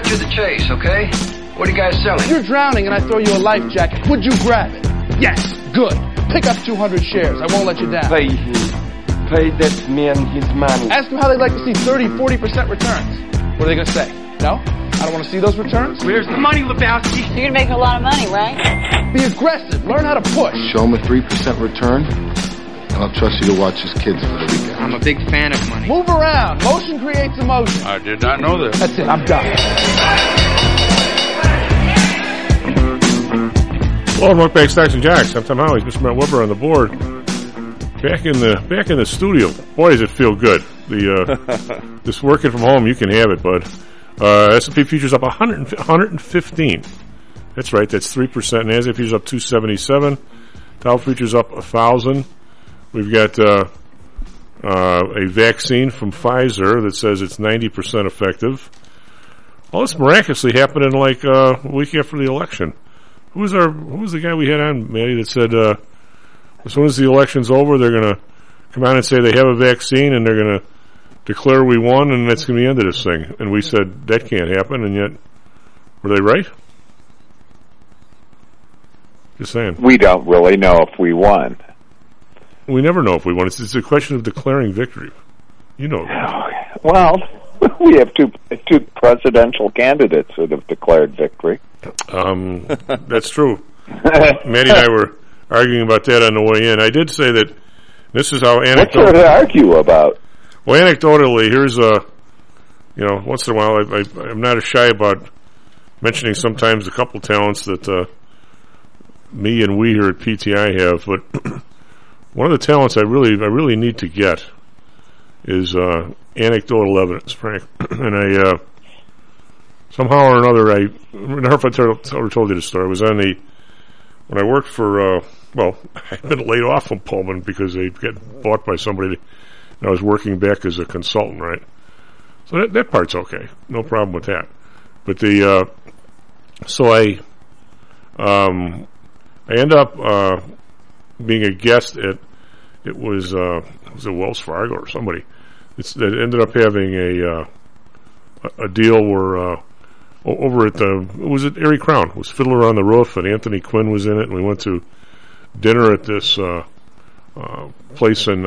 to the chase, okay? What are you guys selling? If you're drowning and I throw you a life jacket, would you grab it? Yes. Good. Pick up 200 shares. I won't let you down. Pay him. Pay that man his money. Ask them how they'd like to see 30, 40% returns. What are they going to say? No? I don't want to see those returns? Where's the money, Lebowski? You're going to make a lot of money, right? Be aggressive. Learn how to push. Show him a 3% return, and I'll trust you to watch his kids for the weekend. I'm a big fan of money. Move around. Motion creates emotion. I did not know this. That's it. I'm done. Well, welcome back, Stocks and Jocks. I'm Tom Holly, Mr. Matt Weber on the board. Back in the studio. Boy, does it feel good. This working from home, you can have it, bud. S&P futures up 115. That's right. That's 3%. NASDAQ futures up 277. Dow futures up 1,000. We've got a vaccine from Pfizer that says it's 90% effective. All this miraculously happened in like a week after the election. Who was the guy we had on, Maddie, that said as soon as the election's over, they're going to come out and say they have a vaccine and they're going to declare we won and that's going to be the end of this thing. And we said that can't happen, and yet, were they right? Just saying. We don't really know if we won. We never know if we won. It's a question of declaring victory. You know that. Well, we have two presidential candidates that have declared victory. That's true. Maddie and I were arguing about that on the way in. I did say that this is how What's there to argue about? Well, anecdotally, here's once in a while, I'm not as shy about mentioning sometimes a couple talents that me and we here at PTI have, but one of the talents I really need to get is anecdotal evidence, Frank. And I somehow or another, I don't know if I told you the story. I was when I worked for I'd been laid off from Pullman because they get bought by somebody, and I was working back as a consultant, right? So that part's okay, no problem with that. But so I end up being a guest at it was Wells Fargo or somebody. That ended up having a deal where over at it was at Erie Crown. It was Fiddler on the Roof, and Anthony Quinn was in it, and we went to dinner at this place in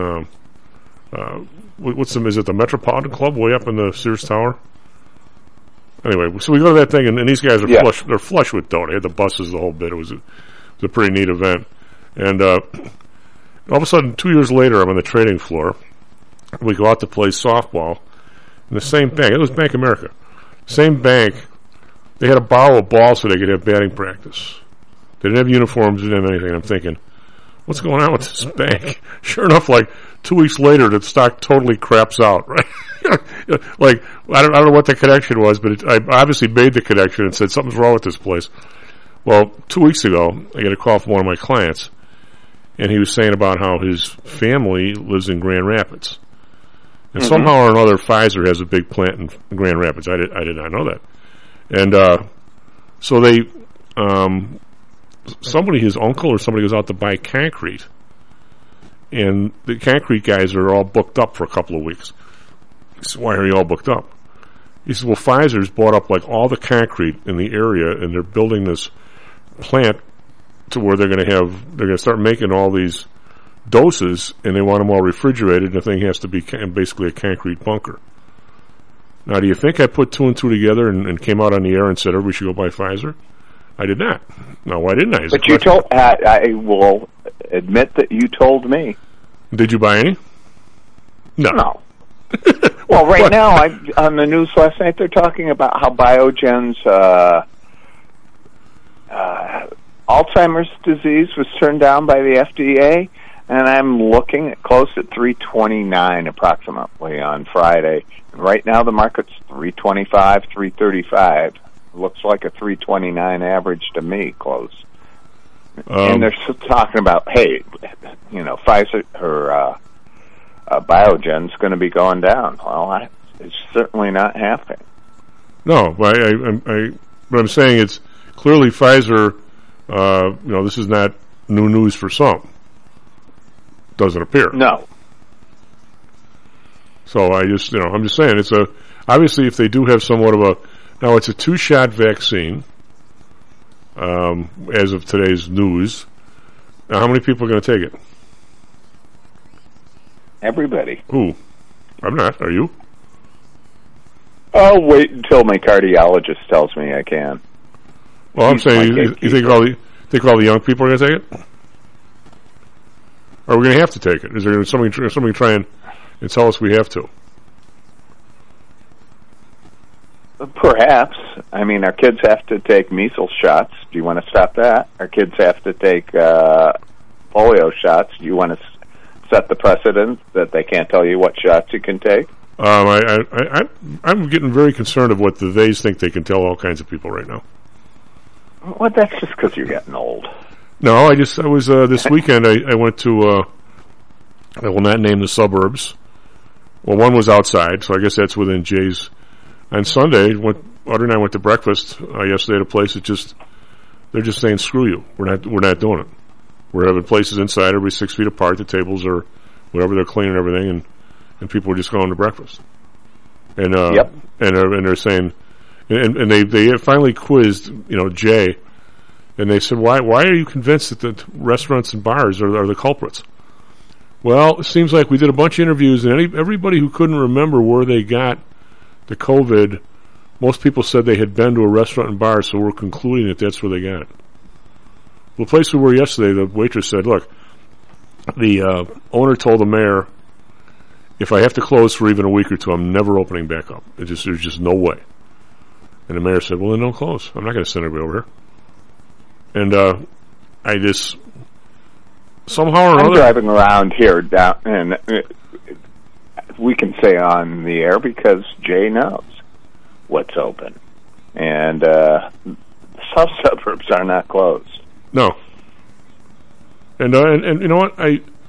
is it the Metropolitan Club way up in the Sears Tower? Anyway, so we go to that thing, and these guys are flush. They're flush with dough. They had the buses, the whole bit. It was a pretty neat event. And all of a sudden, 2 years later, I'm on the trading floor. We go out to play softball in the same bank. It was Bank of America. Same bank. They had to borrow a ball so they could have batting practice. They didn't have uniforms, didn't have anything. I'm thinking, what's going on with this bank? Sure enough, like 2 weeks later, the stock totally craps out, right? Like, I don't know what the connection was, but I obviously made the connection and said something's wrong with this place. Well, 2 weeks ago, I got a call from one of my clients, and he was saying about how his family lives in Grand Rapids. And somehow or another, Pfizer has a big plant in Grand Rapids. I did not know that. And so they, his uncle or somebody goes out to buy concrete, and the concrete guys are all booked up for a couple of weeks. He said, why are you all booked up? He said, well, Pfizer's bought up like all the concrete in the area, and they're building this plant to where they're going to start making all these doses, and they want them all refrigerated, and the thing has to be basically a concrete bunker. Now, do you think I put two and two together and came out on the air and said everybody should go buy Pfizer? I did not. No, why didn't I? But you told. I will admit that you told me. Did you buy any? No. Well, right now, on the news last night, they're talking about how Biogen's Alzheimer's disease was turned down by the FDA, and I'm looking at close at 329 approximately on Friday. And right now, the market's 325, 335. Looks like a 329 average to me, close. And they're still talking about, hey, Pfizer or Biogen's going to be going down. Well, it's certainly not happening. No, but what I'm saying, it's clearly Pfizer. This is not new news for some. Doesn't appear. No. So I'm just saying, it's obviously if they do have somewhat of a Now, it's a 2-shot vaccine, as of today's news. Now, how many people are going to take it? Everybody. Who? I'm not. Are you? I'll wait until my cardiologist tells me I can. Well, I'm saying, you think all the young people are going to take it? Or are we going to have to take it? Is there somebody try and tell us we have to? Perhaps. I mean, our kids have to take measles shots. Do you want to stop that? Our kids have to take polio shots. Do you want to set the precedent that they can't tell you what shots you can take? I'm getting very concerned of what the theys think they can tell all kinds of people right now. Well, that's just because you're getting old. No, I was this weekend. I went to. I will not name the suburbs. Well, one was outside, so I guess that's within Jay's. On Sunday, Audrey and I went to breakfast yesterday at a place that they're just saying, "Screw you, we're not doing it. We're having places inside, everybody's 6 feet apart. The tables are whatever, they're cleaning everything, and people are just going to breakfast." And yep. and they're saying, and they finally quizzed Jay, and they said, why are you convinced that the restaurants and bars are the culprits? Well, it seems like we did a bunch of interviews, and everybody who couldn't remember where they got the COVID, most people said they had been to a restaurant and bar, so we're concluding that that's where they got it. The place we were yesterday, the waitress said, look, the owner told the mayor, if I have to close for even a week or two, I'm never opening back up. There's just no way. And the mayor said, well, then don't close. I'm not going to send everybody over here. And I just, somehow or another... I'm driving around here down, and we can say on the air because Jay knows what's open. And some suburbs are not closed. No. And you know what?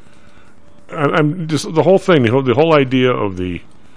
I'm just the whole thing, the whole idea of the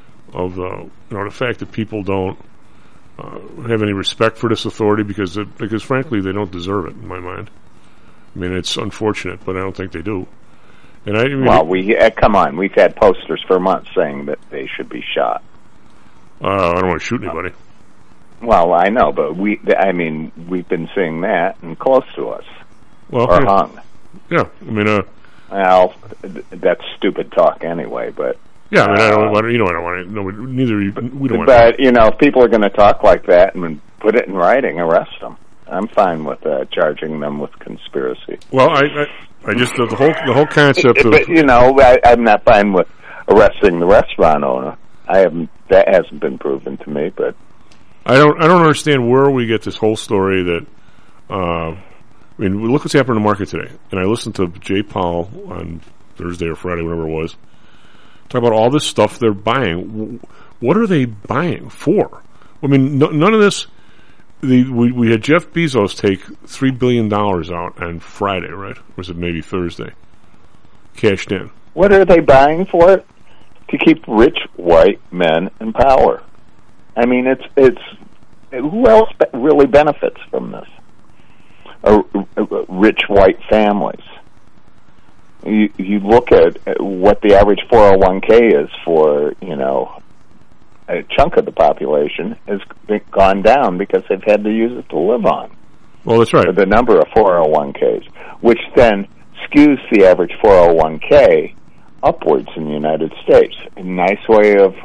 fact that people don't have any respect for this authority because frankly they don't deserve it in my mind. I mean, it's unfortunate, but I don't think they do. And I mean, well, come on, we've had posters for months saying that they should be shot. I don't want to shoot anybody. Well, I know, but we've been seeing that and close to us. Well, or hung. Yeah, I mean, well, that's stupid talk anyway, but... Yeah, I mean, I don't want to, I don't want to, no, neither you, we don't want to... But, if people are going to talk like that and put it in writing, arrest them. I'm fine with charging them with conspiracy. Well, I just, the whole concept of... But, I'm not fine with arresting the restaurant owner. That hasn't been proven to me, but... I don't understand where we get this whole story that, look what's happened in the market today. And I listened to Jay Powell on Thursday or Friday, whatever it was, talk about all this stuff they're buying. What are they buying for? I mean, none of this. We had Jeff Bezos take $3 billion out on Friday, right? Or was it maybe Thursday? Cashed in. What are they buying for it? To keep rich white men in power. I mean, it's who else really benefits from this? Rich white families. You look at what the average 401k is for, a chunk of the population has gone down because they've had to use it to live on. Well, that's right. The number of 401ks, which then skews the average 401k upwards in the United States. A nice way of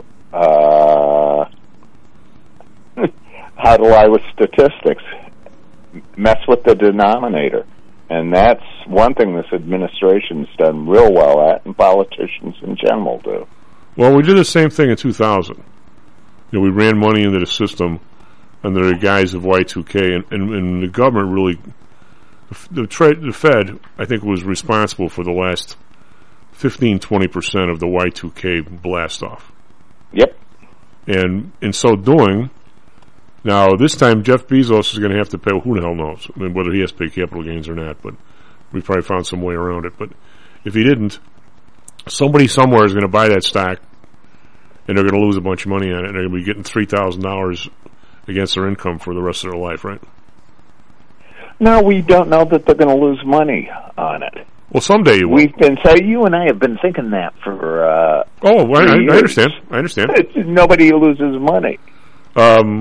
how to lie with statistics. Mess with the denominator. And that's one thing this administration's done real well at, and politicians in general do. Well, we did the same thing in 2000. We ran money into the system under the guise of Y2K, and the government really, the Fed, I think, was responsible for the last 15-20% of the Y2K blast-off. Yep. And in so doing, now this time Jeff Bezos is going to have to pay, who the hell knows? I mean, whether he has to pay capital gains or not, but we probably found some way around it. But if he didn't, somebody somewhere is going to buy that stock, and they're going to lose a bunch of money on it, and they're going to be getting $3,000 against their income for the rest of their life, right? No, we don't know that they're going to lose money on it. Well, someday you will. You and I have been thinking that for I understand. I understand. Nobody loses money. They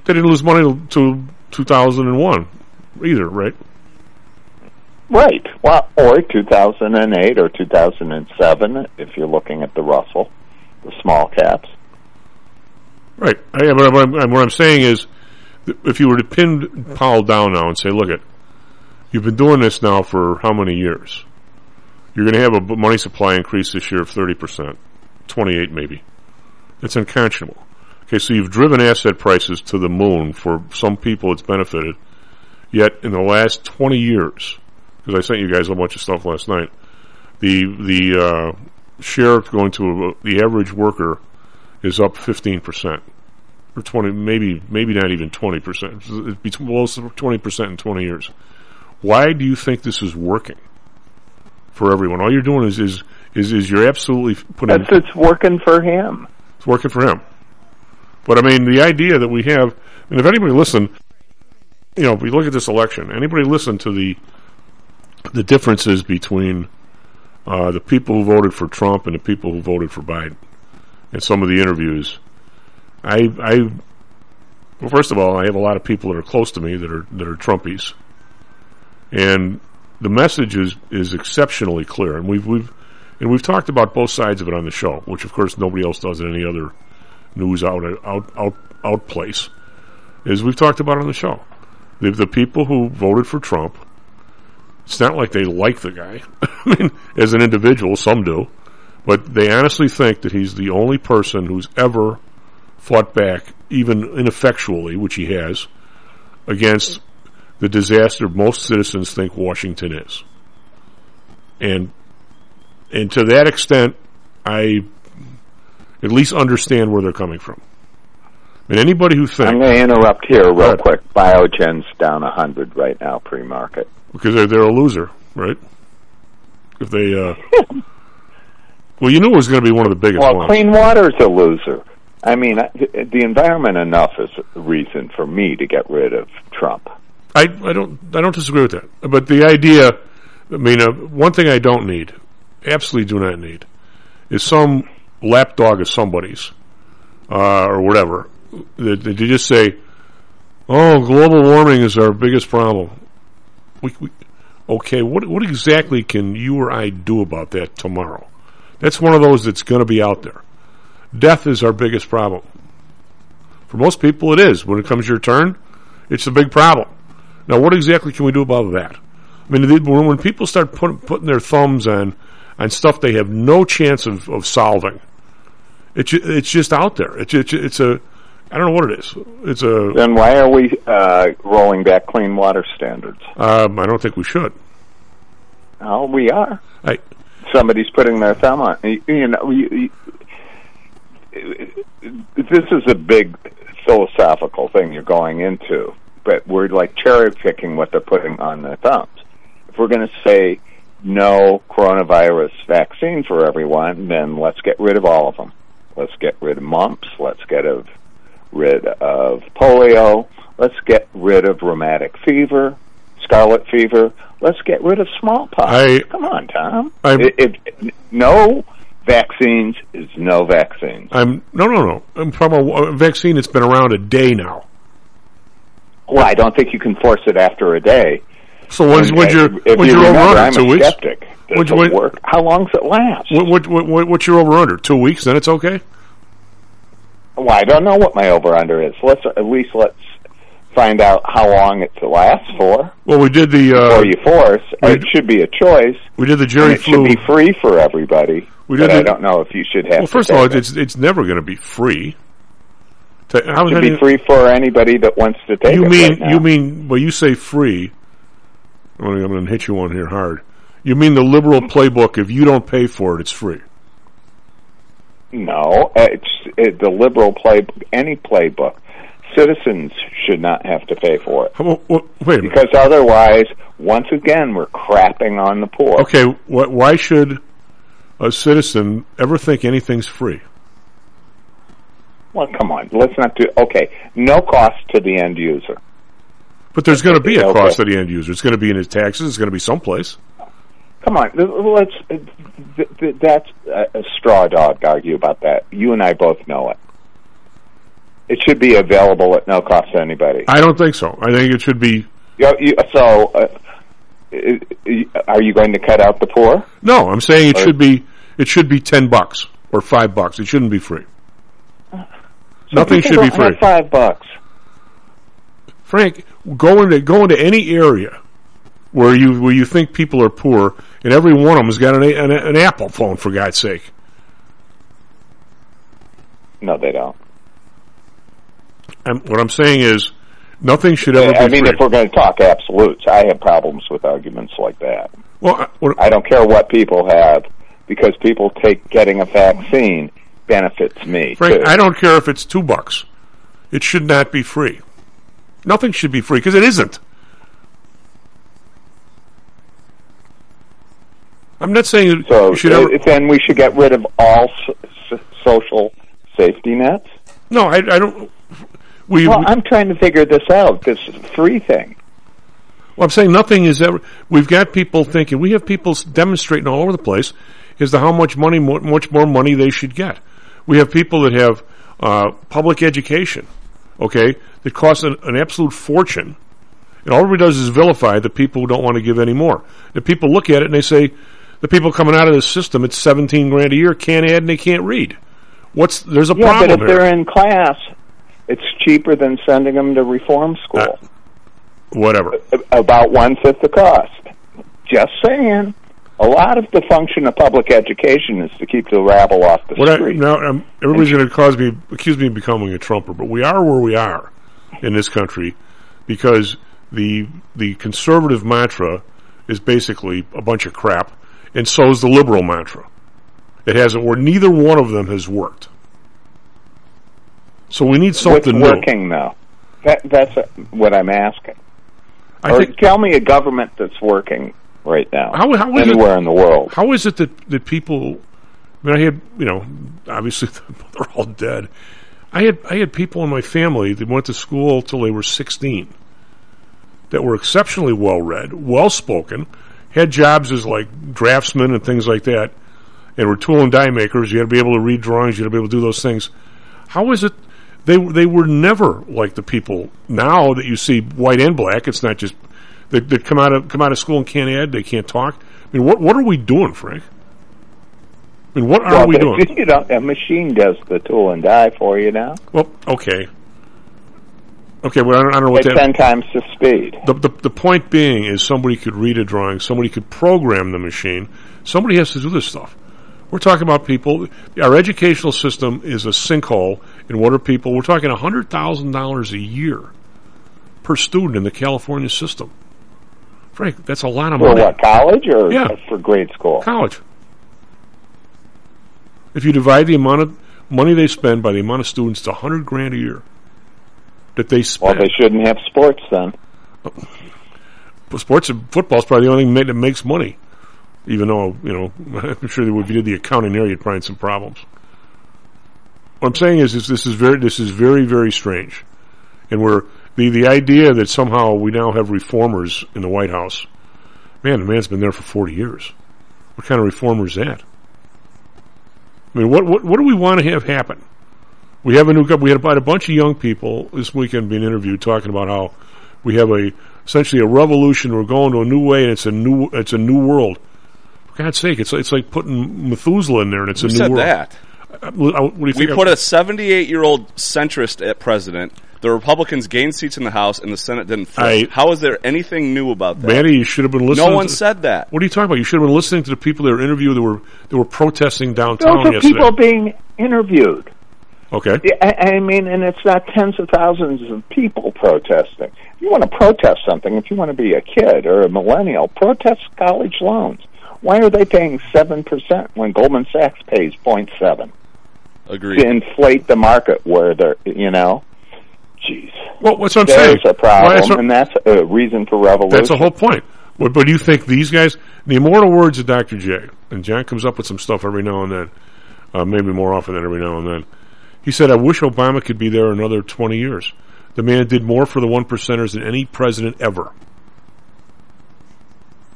They didn't lose money to 2001 either, right? Right. Well, or 2008 or 2007, if you're looking at the Russell, the small caps. Right. What I'm saying is, if you were to pin Powell down now and say, look, you've been doing this now for how many years? You're going to have a money supply increase this year of 30%, 28 maybe. It's unconscionable. Okay, so you've driven asset prices to the moon. For some people it's benefited. Yet in the last 20 years, because I sent you guys a bunch of stuff last night, the share going to the average worker is up 15%. Or 20, maybe not even 20%. It's below 20% in 20 years. Why do you think this is working for everyone? All you're doing is you're absolutely putting... It's working for him. It's working for him. But, I mean, the idea that we have... And if anybody listened, if we look at this election, anybody listened to the differences between the people who voted for Trump and the people who voted for Biden in some of the interviews... Well, first of all, I have a lot of people that are close to me that are Trumpies, and the message is exceptionally clear. And we've talked about both sides of it on the show, which of course nobody else does in any other news out place. Is we've talked about it on the show. The people who voted for Trump, it's not like they like the guy. I mean, as an individual, some do, but they honestly think that he's the only person who's ever fought back, even ineffectually, which he has, against the disaster most citizens think Washington is. And to that extent, I at least understand where they're coming from. And anybody who thinks... I'm going to interrupt here real quick. Biogen's down 100 right now, pre-market. Because they're a loser, right? If they... well, you knew it was going to be one of the biggest ones. Well, Clean Water's a loser. I mean, the environment enough is a reason for me to get rid of Trump. I don't disagree with that. But the idea, I mean, one thing I don't need, absolutely do not need, is some lapdog of somebody's, or whatever, that you just say, oh, global warming is our biggest problem. Okay, what exactly can you or I do about that tomorrow? That's one of those that's going to be out there. Death is our biggest problem. For most people, it is. When it comes your turn, it's a big problem. Now, what exactly can we do about that? I mean, when people start putting their thumbs on stuff they have no chance of solving, it's just out there. It's a I don't know what it is. It's a. Then why are we rolling back clean water standards? I don't think we should. Oh, we are. Somebody's putting their thumb on. This is a big philosophical thing you're going into, but we're like cherry picking what they're putting on their thumbs. If we're going to say no coronavirus vaccine for everyone, then let's get rid of all of them. Let's get rid of mumps. Let's get rid of polio. Let's get rid of rheumatic fever, scarlet fever. Let's get rid of smallpox. Come on, Tom. No vaccines is no vaccines. No. I'm talking about a vaccine that's been around a day now. Well, I don't think you can force it after a day. So when's your over-under? 2 weeks? Skeptic. Does it work? How long does it last? What's your over-under? 2 weeks, then it's okay? Well, I don't know what my over-under is. Let's find out how long it lasts for. Well, we did the... before you force. It should be a choice. We did the Jerry flu... It should be free for everybody. I don't know if you should have... Well, first of all, it's never going to be free. It should be free for anybody that wants to take it right now. You mean... Well, you say free... I'm going to hit you on here hard. You mean the liberal playbook, if you don't pay for it, it's free? No, it's the liberal playbook, any playbook. Citizens should not have to pay for it. Wait a minute. Because otherwise, once again, we're crapping on the poor. Okay, why should a citizen ever think anything's free? Well, come on. Let's not do... Okay, no cost to the end user. But there's going to be a cost to the end user. It's going to be in his taxes. It's going to be someplace. Come on. That's a straw dog argue about that. You and I both know it. It should be available at no cost to anybody. I don't think so. I think it should be. Are you going to cut out the poor? No, I'm saying it should be. It should be $10 or $5. It shouldn't be free. Nothing should be free. $5. Frank, go into any area where you think people are poor, and every one of them has got an Apple phone, for God's sake. No, they don't. What I'm saying is, nothing should ever be free. If we're going to talk absolutes, I have problems with arguments like that. Well, I don't care what people have, because people take getting a vaccine benefits me. Frank, too. I don't care if it's $2. It should not be free. Nothing should be free, because it isn't. I'm not saying so. You should ever... Then we should get rid of all social safety nets. No, I don't. I'm trying to figure this out. This free thing. Well, I'm saying nothing is ever. We've got people thinking. We have people demonstrating all over the place as to how much more money they should get. We have people that have public education, okay, that costs an absolute fortune. And all it does is vilify the people who don't want to give any more. The people look at it and they say, the people coming out of this system, it's $17,000 a year, can't add and they can't read. There's a problem but if here. They're in class, it's cheaper than sending them to reform school. Whatever. About 1/5 the cost. Just saying. A lot of the function of public education is to keep the rabble off the street. Now, everybody's going to accuse me of becoming a Trumper, but we are where we are in this country because the conservative mantra is basically a bunch of crap, and so is the liberal mantra. It hasn't worked. Neither one of them has worked. So we need something new. What's working now? That's what I'm asking. Tell me a government that's working right now, how is anywhere in the world. How is it that people? I had, obviously they're all dead. I had people in my family that went to school till they were 16, that were exceptionally well read, well spoken, had jobs as like draftsmen and things like that, and were tool and die makers. You had to be able to read drawings. You had to be able to do those things. How is it? They were never like the people now that you see, white and black. It's not just they come out of school and can't add, they can't talk. I mean, what are we doing, Frank? I mean, what are we doing? A machine does the tool and die for you now. Well, okay. Well, I don't know what at 10 times the speed. The point being is somebody could read a drawing, somebody could program the machine, somebody has to do this stuff. We're talking about people. Our educational system is a sinkhole in what are people. We're talking $100,000 a year per student in the California system. Frank, that's a lot of money. For what, college or yeah. For grade school? College. If you divide the amount of money they spend by the amount of students, it's $100,000 a year that they spend. Well, they shouldn't have sports then. Sports and football is probably the only thing that makes money. Even though, I'm sure that if you did the accounting there, you'd find some problems. What I'm saying is this is very, very strange. And the idea that somehow we now have reformers in the White House. Man, the man's been there for 40 years. What kind of reformer is that? I mean, what do we want to have happen? We have we had about a bunch of young people this weekend being interviewed talking about how we have essentially a revolution. We're going to a new way, and it's a new world. For God's sake, it's like putting Methuselah in there, and it's a new world. Who said that? What do you think? We put a 78-year-old centrist at president. The Republicans gained seats in the House, and the Senate didn't flip. How is there anything new about that? Manny, you should have been listening. No one said that. What are you talking about? You should have been listening to the people that were interviewed that were protesting downtown yesterday. Those are yesterday. people being interviewed. Okay. I mean, and it's not tens of thousands of people protesting. If you want to protest something, if you want to be a kid or a millennial, protest college loans. Why are they paying 7% when Goldman Sachs pays 0.7? Agreed. Uh, To inflate the market where they're, Jeez. Well, what's what I'm saying? There's a problem, and that's a reason for revolution. That's the whole point. But do you think these guys, the immortal words of Dr. J, and John comes up with some stuff every now and then, maybe more often than every now and then. He said, I wish Obama could be there another 20 years. The man did more for the one percenters than any president ever.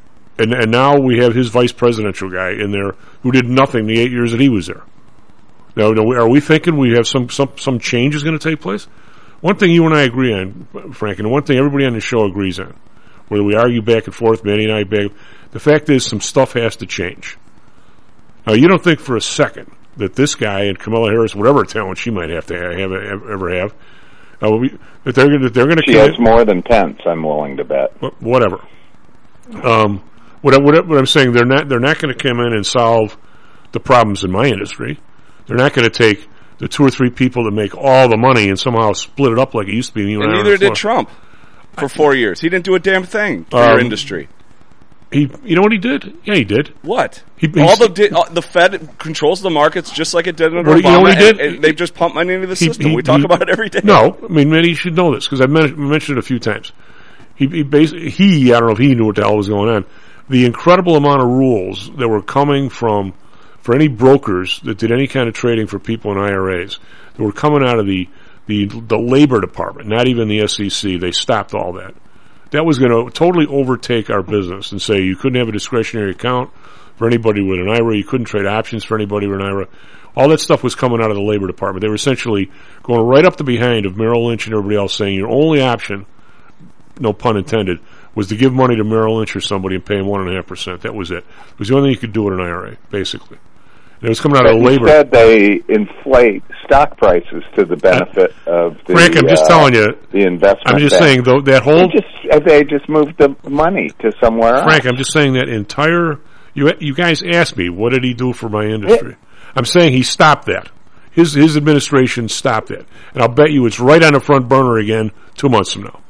And now we have his vice presidential guy in there who did nothing the 8 years that he was there. Now, are we thinking we have some change is going to take place? One thing you and I agree on, Frank, and one thing everybody on the show agrees on, whether we argue back and forth, Manny and I, the fact is some stuff has to change. Now, you don't think for a second that this guy and Kamala Harris, whatever talent she might have to ever have, that they're going to. She has more than Pence. I'm willing to bet. Whatever. What I'm saying, they're not going to come in and solve the problems in my industry. They're not going to take the 2 or 3 people that make all the money and somehow split it up like it used to be. And neither did Trump for 4 years. He didn't do a damn thing for your industry. You know what he did? Yeah, he did. What? The Fed controls the markets just like it did under Obama. You know what he did? And they've just pumped money into the system. We talk about it every day. No, I mean, Manny, you should know this because I've mentioned it a few times. I don't know if he knew what the hell was going on. The incredible amount of rules that were coming for any brokers that did any kind of trading for people in IRAs that were coming out of the Labor Department, not even the SEC. They stopped all that. That was going to totally overtake our business and say you couldn't have a discretionary account for anybody with an IRA. You couldn't trade options for anybody with an IRA. All that stuff was coming out of the Labor Department. They were essentially going right up the behind of Merrill Lynch and everybody else saying your only option, no pun intended, was to give money to Merrill Lynch or somebody and pay them 1.5%. That was it. It was the only thing you could do with an IRA, basically. And it was coming out of the Labor. Instead, they inflate stock prices to the benefit of the. Frank, I'm just telling you. The investment. I'm just saying, though, that whole. They just moved the money to somewhere else. Frank, I'm just saying that entire. You guys asked me, what did he do for my industry? I'm saying he stopped that. His administration stopped it. And I'll bet you it's right on the front burner again 2 months from now.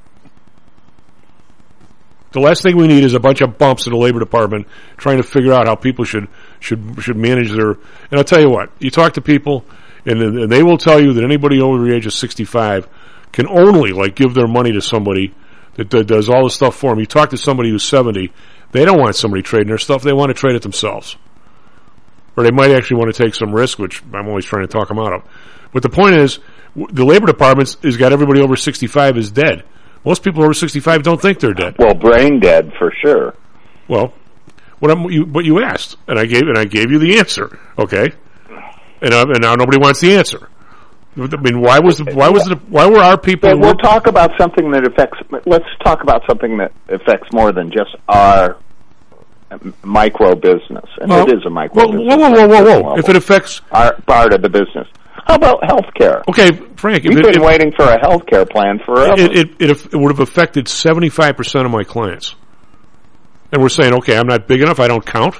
The last thing we need is a bunch of bumps in the Labor Department trying to figure out how people should manage their. And I'll tell you what, you talk to people, and they will tell you that anybody over the age of 65 can only give their money to somebody that does all the stuff for them. You talk to somebody who's 70, they don't want somebody trading their stuff; they want to trade it themselves, or they might actually want to take some risk, which I'm always trying to talk them out of. But the point is, the Labor Department has got everybody over 65 is dead. Most people over 65 don't think they're dead. Well, brain dead for sure. Well, what you asked, and I gave you the answer. Okay, and now nobody wants the answer. I mean, why were our people? But we'll talk about something that affects. Let's talk about something that affects more than just our micro business, and it is a micro business. Whoa! If it affects our part of the business. How about health care? Okay, Frank. We've been waiting for a health care plan forever. It would have affected 75% of my clients. And we're saying, okay, I'm not big enough, I don't count?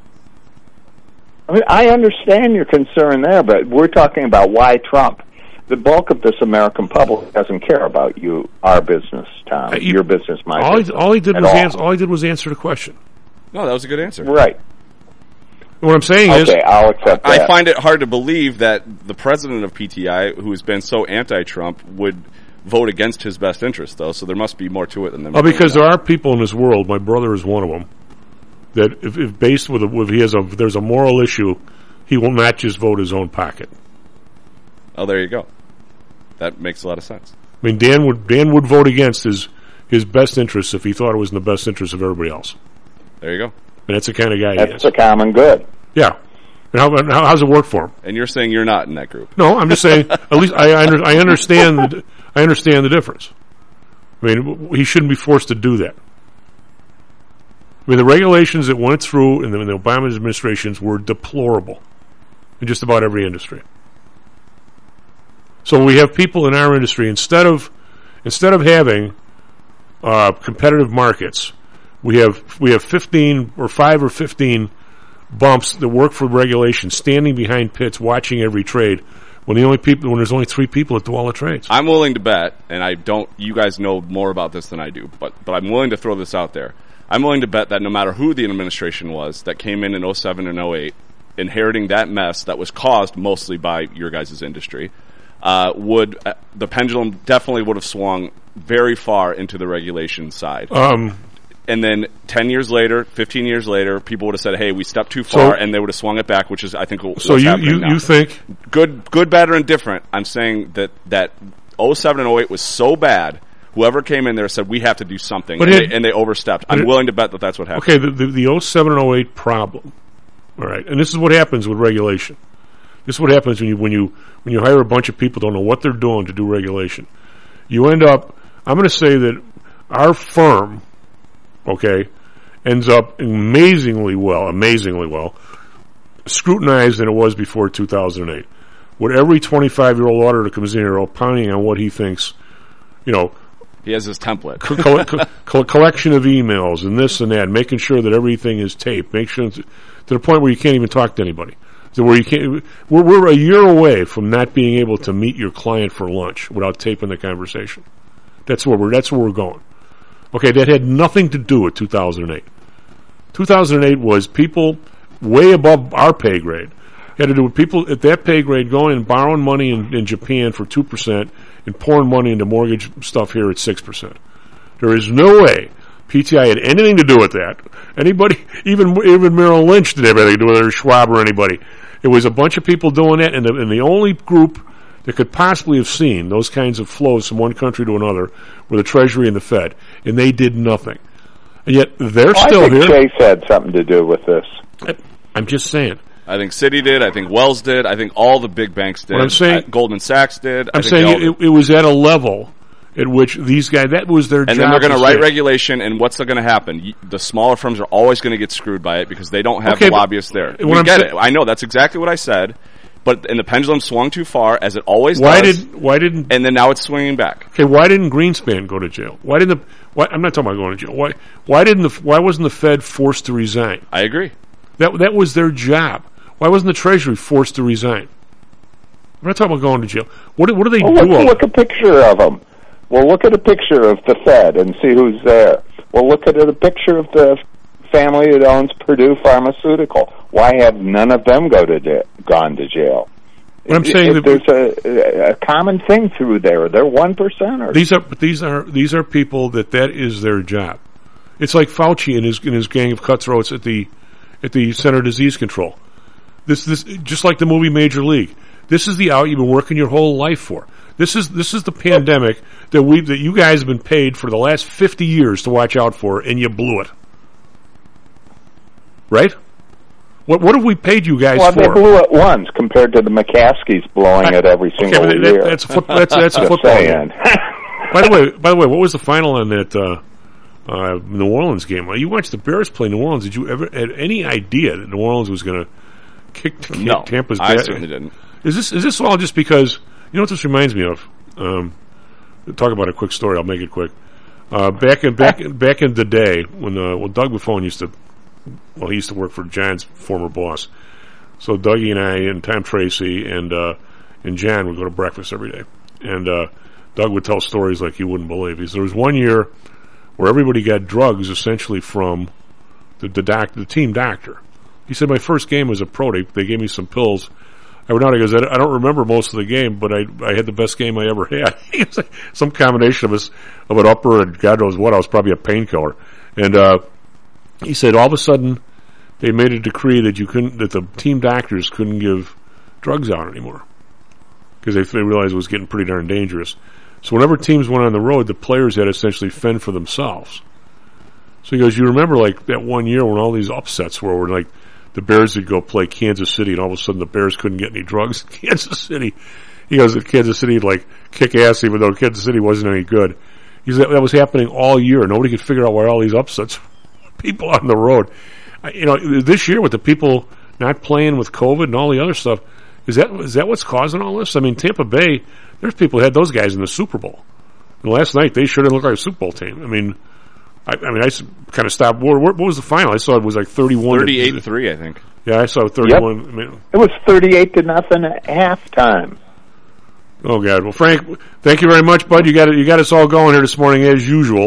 I mean, I understand your concern there, but we're talking about why Trump. The bulk of this American public doesn't care about you, our business, Tom, your business, my business. All he did was answer the question. No, that was a good answer. Right. What I'm saying is... Okay, I'll accept that. I find it hard to believe that the president of PTI, who has been so anti-Trump, would vote against his best interest, though, so there must be more to it than that. Because there are people in this world, my brother is one of them, that if based with there's a moral issue, he will not just vote his own pocket. Oh, there you go. That makes a lot of sense. I mean, Dan would vote against his best interests if he thought it was in the best interest of everybody else. There you go. And that's the kind of guy he is. That's the common good. Yeah. And how's it work for him? And you're saying you're not in that group. No, I'm just saying, at least I understand the difference. I mean, he shouldn't be forced to do that. I mean, the regulations that went through in the Obama administrations were deplorable in just about every industry. So we have people in our industry, instead of having competitive markets, we have 15 or 5 or 15 bumps that work for regulation, standing behind pits, watching every trade. When there's only 3 people that do all the trades. I'm willing to bet, and you guys know more about this than I do, but I'm willing to throw this out there. I'm willing to bet that no matter who the administration was that came in 07 and 08, inheriting that mess that was caused mostly by your guys' industry, the pendulum definitely would have swung very far into the regulation side. And then 10 years later, 15 years later, people would have said, hey, we stepped too far, and they would have swung it back, which is, I think, what's happening now. You think... Good, bad, or indifferent, I'm saying that 07 and 08 was so bad, whoever came in there said, we have to do something, and they overstepped. I'm willing to bet that that's what happened. Okay, the 07 and 08 problem, all right, and this is what happens with regulation. This is what happens when you hire a bunch of people who don't know what they're doing to do regulation. You end up, I'm going to say that our firm, okay, ends up amazingly well, scrutinized than it was before 2008. With every 25-year-old auditor that comes in here opining on what he thinks, you know, he has his template. Collection of emails and this and that, making sure that everything is taped, make sure to the point where you can't even talk to anybody. So where you can't, we're a year away from not being able to meet your client for lunch without taping the conversation. That's where we're going. Okay, that had nothing to do with 2008. 2008 was people way above our pay grade. It had to do with people at that pay grade going and borrowing money in Japan for 2% and pouring money into mortgage stuff here at 6%. There is no way PTI had anything to do with that. Anybody, even Merrill Lynch didn't have anything to do with it, or Schwab or anybody. It was a bunch of people doing that, and the only group that could possibly have seen those kinds of flows from one country to another were the Treasury and the Fed, and they did nothing. And yet they're still here. I think Chase had something to do with this. I'm just saying. I think Citi did. I think Wells did. I think all the big banks did. What I'm saying, Goldman Sachs did. I'm saying it was at a level at which these guys, that was their job. And then they're going to write regulation, and what's going to happen? The smaller firms are always going to get screwed by it because they don't have the lobbyists there. We get it. I know, that's exactly what I said. But and the pendulum swung too far, as it always does. Why didn't? And then now it's swinging back. Okay, why didn't Greenspan go to jail? I'm not talking about going to jail. Why wasn't the Fed forced to resign? I agree. That was their job. Why wasn't the Treasury forced to resign? I'm not talking about going to jail. What do they do? Let's look a picture of them. We'll look at a picture of the Fed and see who's there. We'll look at a picture of the family that owns Purdue Pharmaceutical. Why have none of them gone to jail? What I'm saying, there's a common thing through there. They're 1%ers. These are people that is their job. It's like Fauci and his gang of cutthroats at the Center of Disease Control. This just like the movie Major League. This is the out you've been working your whole life for. This is the pandemic that you guys have been paid for the last 50 years to watch out for, and you blew it. Right? What have we paid you guys for? Well, they blew it once compared to the McCaskies blowing it every single year. That's a football game. By the way, what was the final on that New Orleans game? You watched the Bears play New Orleans. Did you ever had any idea that New Orleans was going to kick Tampa's butt? I certainly didn't. Is this all just because? You know what this reminds me of? Talk about a quick story. I'll make it quick. Back in the day when Doug Buffone used to work for John's former boss. So Dougie and I and Tom Tracy and John would go to breakfast every day. And Doug would tell stories like you wouldn't believe. There was one year where everybody got drugs essentially from the team doctor. He said, my first game as a pro, they gave me some pills. I went out, he goes, I don't remember most of the game, but I had the best game I ever had. Some combination of an upper and God knows what. I was probably a painkiller. And he said all of a sudden they made a decree that the team doctors couldn't give drugs out anymore because they realized it was getting pretty darn dangerous. So whenever teams went on the road, the players had to essentially fend for themselves. So he goes, you remember like that one year when all these upsets were like the Bears would go play Kansas City, and all of a sudden the Bears couldn't get any drugs in Kansas City. He goes, Kansas City like kick ass, even though Kansas City wasn't any good. He said that was happening all year. Nobody could figure out why all these upsets. People on the road, this year with the people not playing with COVID and all the other stuff, is that what's causing all this? I mean, Tampa Bay, there's people who had those guys in the Super Bowl, and last night they sure didn't look like a Super Bowl team. I mean, I kind of stopped. What was the final? I saw it was like 38-3, I think. Yeah, I saw 31. Yep. I mean, it was 38-0 at halftime. Oh God! Well, Frank, thank you very much, bud. You got us all going here this morning as usual.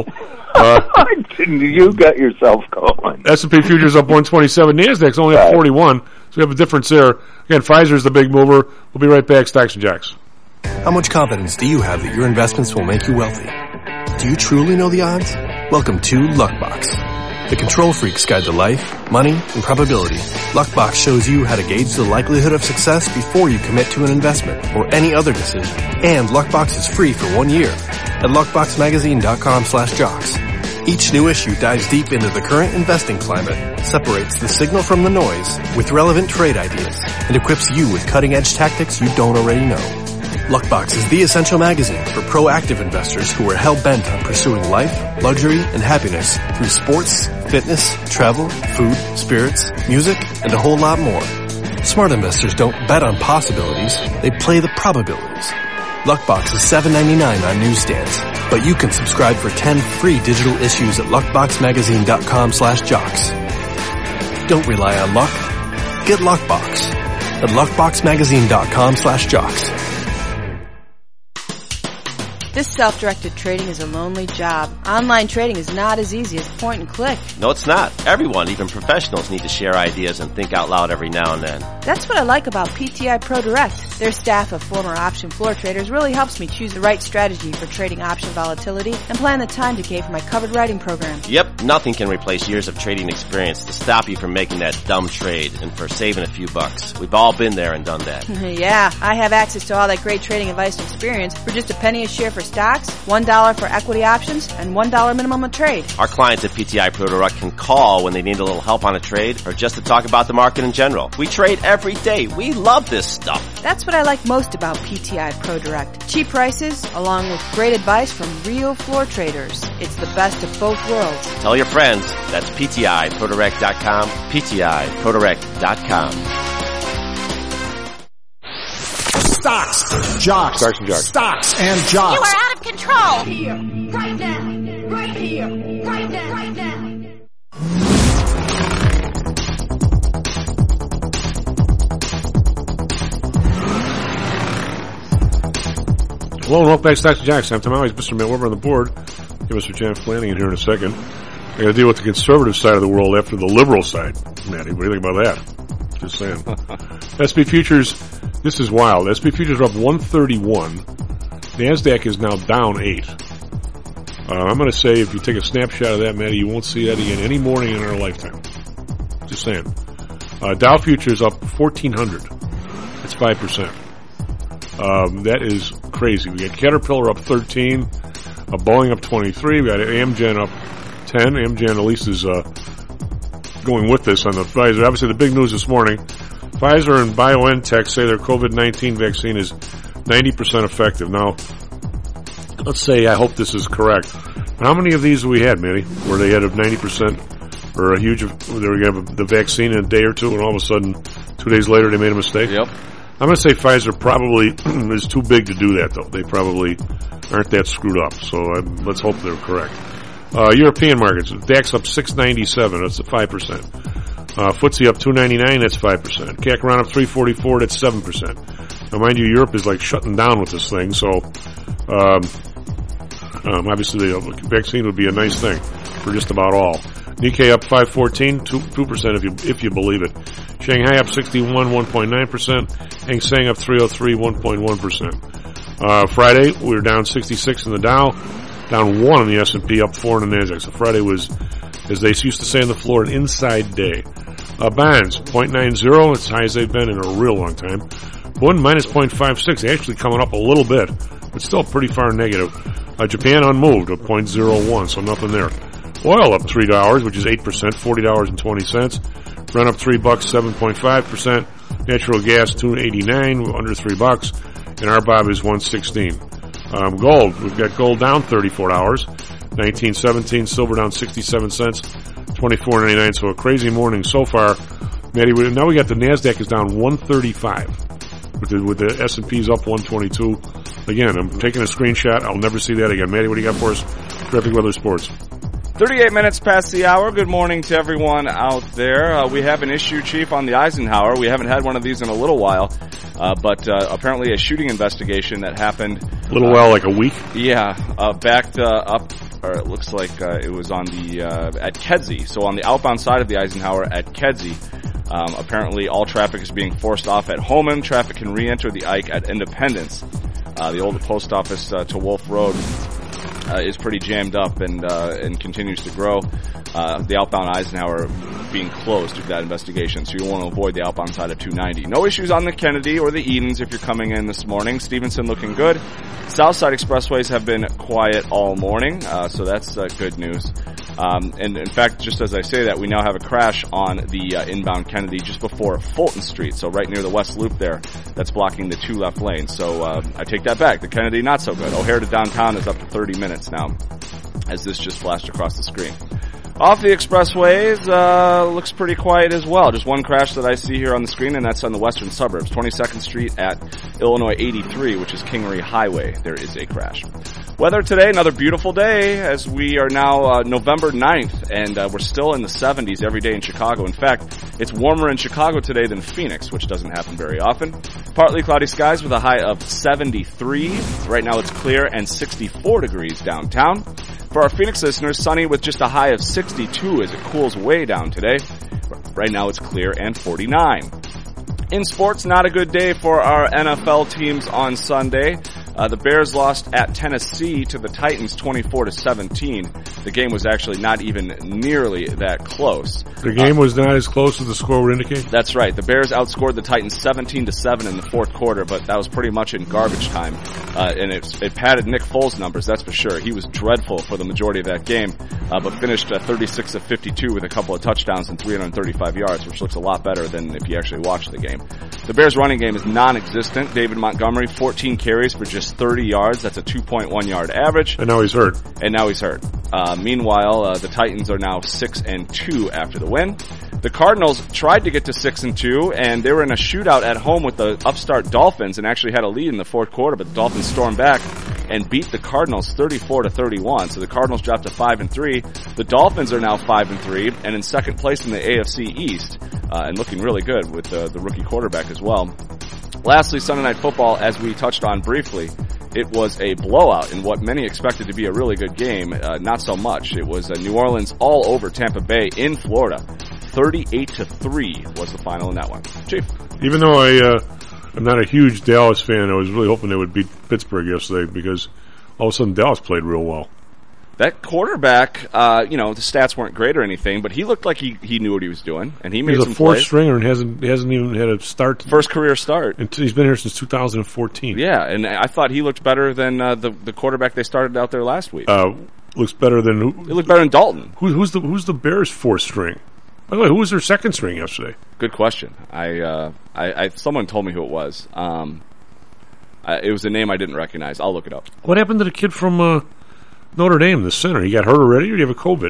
You got yourself going. S&P futures up 127. Nasdaq's only up 41. So we have a difference there. Again, Pfizer's the big mover. We'll be right back. Stocks and Jacks. How much confidence do you have that your investments will make you wealthy? Do you truly know the odds? Welcome to Luckbox, the control freak's guide to life, money, and probability. Luckbox shows you how to gauge the likelihood of success before you commit to an investment or any other decision. And Luckbox is free for 1 year at luckboxmagazine.com/jocks. Each new issue dives deep into the current investing climate, separates the signal from the noise with relevant trade ideas, and equips you with cutting-edge tactics you don't already know. Luckbox is the essential magazine for proactive investors who are hell-bent on pursuing life, luxury, and happiness through sports, fitness, travel, food, spirits, music, and a whole lot more. Smart investors don't bet on possibilities, they play the probabilities. Luckbox is $7.99 on newsstands, but you can subscribe for 10 free digital issues at luckboxmagazine.com/jocks. Don't rely on luck. Get Luckbox at luckboxmagazine.com/jocks. This self-directed trading is a lonely job. Online trading is not as easy as point and click. No, it's not. Everyone, even professionals, need to share ideas and think out loud every now and then. That's what I like about PTI Pro Direct. Their staff of former option floor traders really helps me choose the right strategy for trading option volatility and plan the time decay for my covered writing program. Yep, nothing can replace years of trading experience to stop you from making that dumb trade and for saving a few bucks. We've all been there and done that. Yeah, I have access to all that great trading advice and experience for just a penny a share for stocks, $1 for equity options, and $1 minimum a trade. Our clients at PTI Pro Direct can call when they need a little help on a trade or just to talk about the market in general. We trade every day. We love this stuff. That's what I like most about PTI Pro Direct. Cheap prices, along with great advice from real floor traders. It's the best of both worlds. Tell your friends. That's PTIProDirect.com, PTIProDirect.com. Stocks, jocks, Stocks and jocks. Stocks and jocks. You are out of control. Here, right now, right here, right now, right now. Hello and welcome back to Stocks and Jocks. I'm Tom Always, Mr. Matt Weber on the board. Give Mr. John Flanagan here in a second. We're going to deal with the conservative side of the world after the liberal side. Matty, what do you think about that? Just saying. SP Futures, this is wild. SP Futures are up 131. NASDAQ is now down 8. I'm going to say if you take a snapshot of that, Matty, you won't see that again any morning in our lifetime. Just saying. Dow Futures up 1,400. It's 5%. That is crazy. We got Caterpillar up 13, Boeing up 23. We got Amgen up 10. Amgen at least is going with this on the Pfizer. Obviously, the big news this morning: Pfizer and BioNTech say their COVID-19 vaccine is 90% effective. Now, let's say I hope this is correct. How many of these have we had, Manny, where they had a 90% or a huge? They were going to have the vaccine in a day or two, and all of a sudden, 2 days later, they made a mistake. Yep. I'm going to say Pfizer probably is too big to do that, though. They probably aren't that screwed up. So let's hope they're correct. European markets, DAX up 697, that's 5%. FTSE up 299, that's 5%. CAC around up 344, that's 7%. Now, mind you, Europe is like shutting down with this thing, so obviously the vaccine would be a nice thing for just about all. Nikkei up 514, 2% if you believe it. Shanghai up 61, 1.9%. Hang Seng up 303, 1.1%. Friday, we were down 66 in the Dow, down 1 in the S&P, up 4 in the NASDAQ. So Friday was, as they used to say on the floor, an inside day. Bonds, 0.90, it's as high as they've been in a real long time. Bund, minus 0.56, actually coming up a little bit, but still pretty far negative. Japan unmoved at 0.01, so nothing there. Oil up $3, which is 8%, $40.20. Brent up $3, 7.5%. Natural gas $2.89, under $3, and RBOB is $1.16. Gold, we've got gold down $34, $19.17. Silver down 67 cents, $24.99. So a crazy morning so far. Matty, now we got the NASDAQ is down 135, with the S&P's up 122. Again, I'm taking a screenshot. I'll never see that again. Matty, what do you got for us? Traffic, weather, sports. 38 minutes past the hour. Good morning to everyone out there. We have an issue, Chief, on the Eisenhower. We haven't had one of these in a little while, but apparently a shooting investigation that happened. A little while, like a week? Yeah, backed up, or it looks like it was on the at Kedzie. So on the outbound side of the Eisenhower at Kedzie. Apparently all traffic is being forced off at Homan. Traffic can re-enter the Ike at Independence. The old post office to Wolf Road is pretty jammed up and continues to grow. The outbound Eisenhower being closed due to that investigation, so you want to avoid the outbound side of 290. No issues on the Kennedy or the Edens if you're coming in this morning. Stevenson looking good. Southside expressways have been quiet all morning, so that's good news. And in fact, just as I say that, we now have a crash on the inbound Kennedy just before Fulton Street, so right near the West Loop there, that's blocking the 2 left lanes. So I take that back. The Kennedy, not so good. O'Hare to downtown is up to 30 minutes now, as this just flashed across the screen. Off the expressways, looks pretty quiet as well. Just one crash that I see here on the screen, and that's on the western suburbs. 22nd Street at Illinois 83, which is Kingery Highway. There is a crash. Weather today, another beautiful day, as we are now November 9th, and we're still in the 70s every day in Chicago. In fact, it's warmer in Chicago today than Phoenix, which doesn't happen very often. Partly cloudy skies with a high of 73. Right now it's clear and 64 degrees downtown. For our Phoenix listeners, sunny with just a high of 62 as it cools way down today. Right now it's clear and 49. In sports, not a good day for our NFL teams on Sunday. The Bears lost at Tennessee to the Titans 24-17. The game was actually not even nearly that close. The game was not as close as the score would indicate? That's right. The Bears outscored the Titans 17-7 in the fourth quarter, but that was pretty much in garbage time. And it padded Nick Foles' numbers, that's for sure. He was dreadful for the majority of that game, but finished 36 of 52 with a couple of touchdowns and 335 yards, which looks a lot better than if you actually watch the game. The Bears' running game is non-existent. David Montgomery, 14 carries for just 30 yards. That's a 2.1 yard average. And now he's hurt. Meanwhile, the Titans are now 6-2 after the win. The Cardinals tried to get to 6-2, and they were in a shootout at home with the upstart Dolphins and actually had a lead in the fourth quarter, but the Dolphins stormed back and beat the Cardinals 34-31. So the Cardinals dropped to 5-3. The Dolphins are now 5-3 and in second place in the AFC East, and looking really good with the rookie quarterback as well. Lastly, Sunday Night Football, as we touched on briefly, it was a blowout in what many expected to be a really good game. Not so much. It was New Orleans all over Tampa Bay in Florida. 38-3 was the final in that one. Chief. Even though I'm not a huge Dallas fan, I was really hoping they would beat Pittsburgh yesterday because all of a sudden Dallas played real well. That quarterback, the stats weren't great or anything, but he looked like he knew what he was doing, and he made some plays. He's a fourth stringer and hasn't even had a start. First career start. And he's been here since 2014. Yeah, and I thought he looked better than the quarterback they started out there last week. Looks better than who? It looked better than Dalton. Who's the Bears' fourth string? By the way, who was their second string yesterday? Good question. Someone told me who it was. It was a name I didn't recognize. I'll look it up. What happened to the kid from Notre Dame, the center? He got hurt already, or do you have a COVID?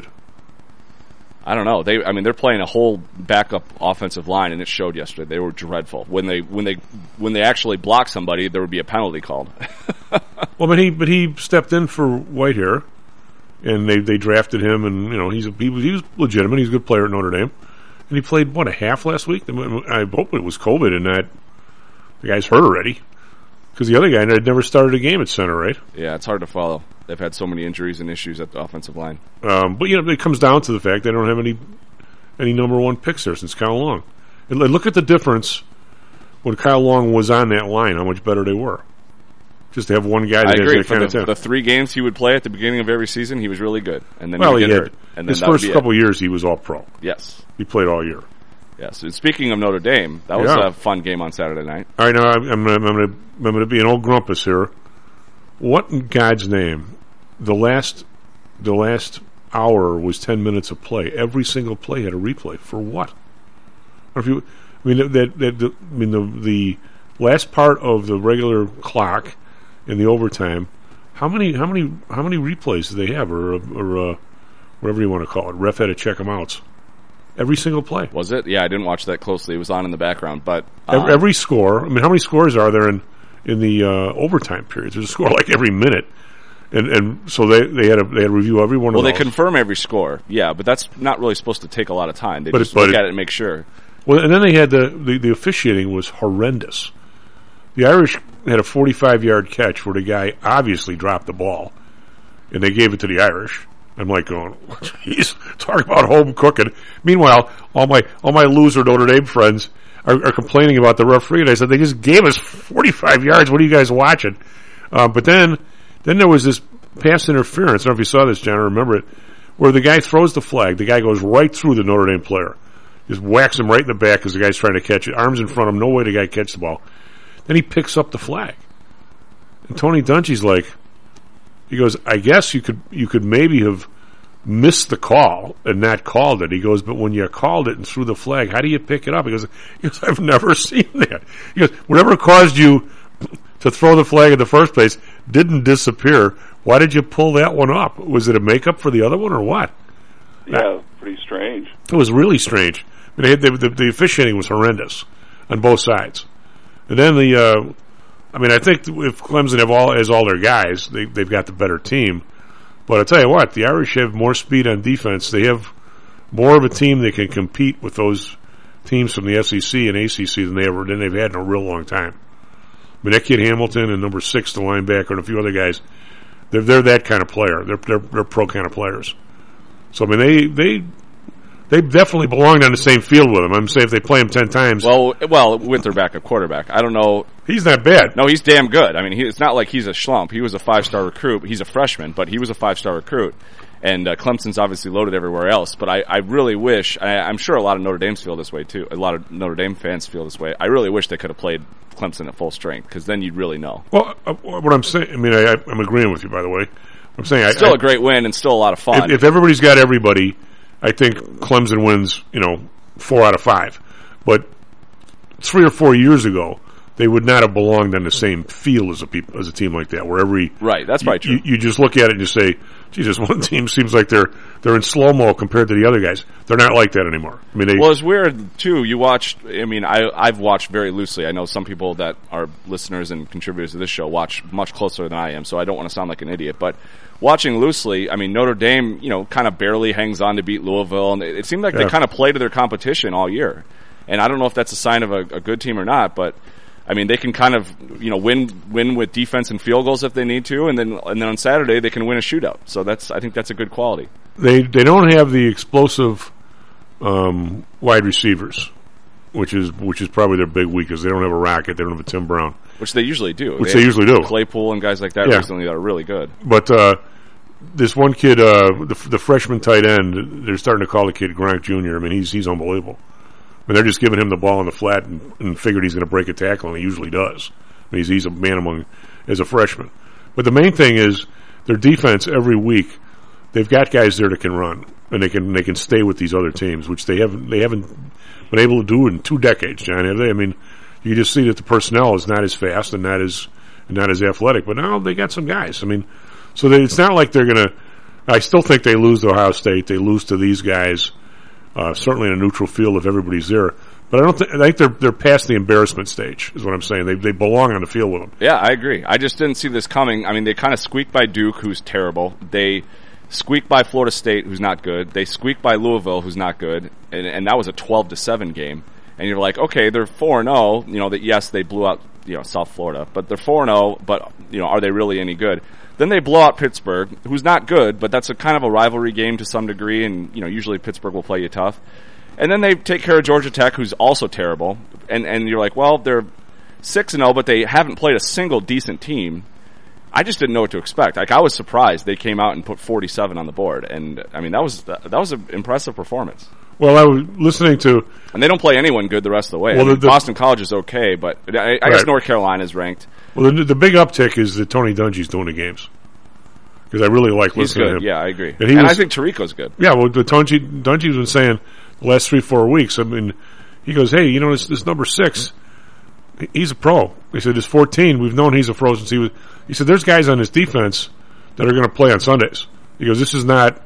I don't know. They're playing a whole backup offensive line, and it showed yesterday. They were dreadful. When they actually block somebody, there would be a penalty called. Well, but he stepped in for Whitehair, and they drafted him, and he was legitimate. He's a good player at Notre Dame, and he played a half last week. I hope it was COVID, and that the guy's hurt already. Because the other guy had never started a game at center, right? Yeah, it's hard to follow. They've had so many injuries and issues at the offensive line. But it comes down to the fact they don't have any number one picks there since Kyle Long. And look at the difference when Kyle Long was on that line, how much better they were. Just to have one guy that I agree. has that kind of talent. The 3 games he would play at the beginning of every season, he was really good. And then he get hurt. And then his first couple of years, he was all pro. Yes. He played all year. Yes. And speaking of Notre Dame, that was a fun game on Saturday night. All right, now I'm going to be an old grumpus here. What in God's name? The last hour was 10 minutes of play. Every single play had a replay for what? The last part of the regular clock in the overtime. How many replays do they have, or whatever you want to call it? Ref had to check them out. Every single play. Was it? Yeah, I didn't watch that closely. It was on in the background, but every score. How many scores are there in the overtime periods? There's a score like every minute. And so they had to review every one of those. Well, they confirm every score, yeah, but that's not really supposed to take a lot of time. They just look at it and make sure. Well, and then they had the officiating was horrendous. The Irish had a 45-yard catch where the guy obviously dropped the ball, and they gave it to the Irish. I'm like going, jeez, talk about home cooking. Meanwhile, all my loser Notre Dame friends are complaining about the referee, and I said, they just gave us 45 yards. What are you guys watching? But then there was this pass interference. I don't know if you saw this, John, I remember it, where the guy throws the flag. The guy goes right through the Notre Dame player. Just whacks him right in the back because the guy's trying to catch it. Arms in front of him. No way the guy catches the ball. Then he picks up the flag. And Tony Dungy's like, he goes, I guess you could maybe have missed the call and not called it. He goes, but when you called it and threw the flag, how do you pick it up? He goes, I've never seen that. He goes, whatever caused you to throw the flag in the first place didn't disappear. Why did you pull that one up? Was it a makeup for the other one or what? Yeah, pretty strange. It was really strange. I mean, the officiating was horrendous on both sides. And then I think if Clemson has all their guys, they've got the better team. But I'll tell you what, the Irish have more speed on defense. They have more of a team that can compete with those teams from the SEC and ACC than they've had in a real long time. I mean, that kid Hamilton and number 6, the linebacker, and a few other guys, they're that kind of player. They're pro kind of players. So I mean, they definitely belonged on the same field with him. I'm saying if they play him 10 times. Well, with their backup quarterback, I don't know. He's not bad. No, he's damn good. I mean, it's not like he's a schlump. He was a 5-star recruit. He's a freshman, but he was a 5-star recruit. And Clemson's obviously loaded everywhere else. But I really wish. I'm sure a lot of Notre Dame's feel this way too. A lot of Notre Dame fans feel this way. I really wish they could have played Clemson at full strength, because then you'd really know. Well, what I'm saying, I mean, I'm agreeing with you, by the way. I'm saying still a great win and still a lot of fun. If everybody's got everybody, I think Clemson wins, 4 out of 5. But 3 or 4 years ago, they would not have belonged on the same field as a team like that, where right. That's probably true. You just look at it and just say, Jesus, one team seems like they're in slow-mo compared to the other guys. They're not like that anymore. I mean, well, it's weird too. You watched. I mean, I've watched very loosely. I know some people that are listeners and contributors to this show watch much closer than I am, so I don't want to sound like an idiot. But watching loosely, I mean, Notre Dame, kind of barely hangs on to beat Louisville, and it seemed like they kind of played to their competition all year. And I don't know if that's a sign of a good team or not, but I mean, they can kind of, win with defense and field goals if they need to, and then on Saturday they can win a shootout. So I think that's a good quality. They don't have the explosive wide receivers, which is probably their big weakness. They don't have a Rocket, they don't have a Tim Brown, which they usually do. They usually do. Claypool and guys like that recently that are really good. But this one kid, the freshman tight end, they're starting to call the kid Gronk Jr. I mean, he's unbelievable. I mean, they're just giving him the ball in the flat and figured he's going to break a tackle, and he usually does. I mean, he's a man as a freshman. But the main thing is their defense every week. They've got guys there that can run, and they can stay with these other teams, which they haven't been able to do in 2 decades, John. Have they? I mean, you just see that the personnel is not as fast and not as athletic. But now they got some guys. I mean, so it's not like they're going to. I still think they lose to Ohio State. They lose to these guys. Certainly in a neutral field if everybody's there. But I think they're past the embarrassment stage, is what I'm saying. They belong on the field with them. Yeah, I agree. I just didn't see this coming. I mean, they kind of squeaked by Duke, who's terrible. They squeaked by Florida State, who's not good. They squeaked by Louisville, who's not good. And that was a 12-7 game. And you're like, okay, they're 4-0. That yes, they blew out South Florida, but they're 4-0. But are they really any good? Then they blow out Pittsburgh, who's not good, but that's a kind of a rivalry game to some degree, and usually Pittsburgh will play you tough. And then they take care of Georgia Tech, who's also terrible, and you're like, well, they're 6-0, but they haven't played a single decent team. I just didn't know what to expect. Like, I was surprised they came out and put 47 on the board, and I mean that was an impressive performance. Well, I was listening to, and they don't play anyone good the rest of the way. Well, Boston College is okay, but I guess North Carolina's ranked. Well, the big uptick is that Tony Dungy's doing the games, because I really like listening to him. Yeah, I agree. And I think Tirico's good. Yeah, well, Dungy's been saying the last 3-4 weeks. I mean, he goes, hey, this number 6, he's a pro. He said, this 14, we've known he's a pro since he was. He said, there's guys on his defense that are going to play on Sundays. He goes, this is not,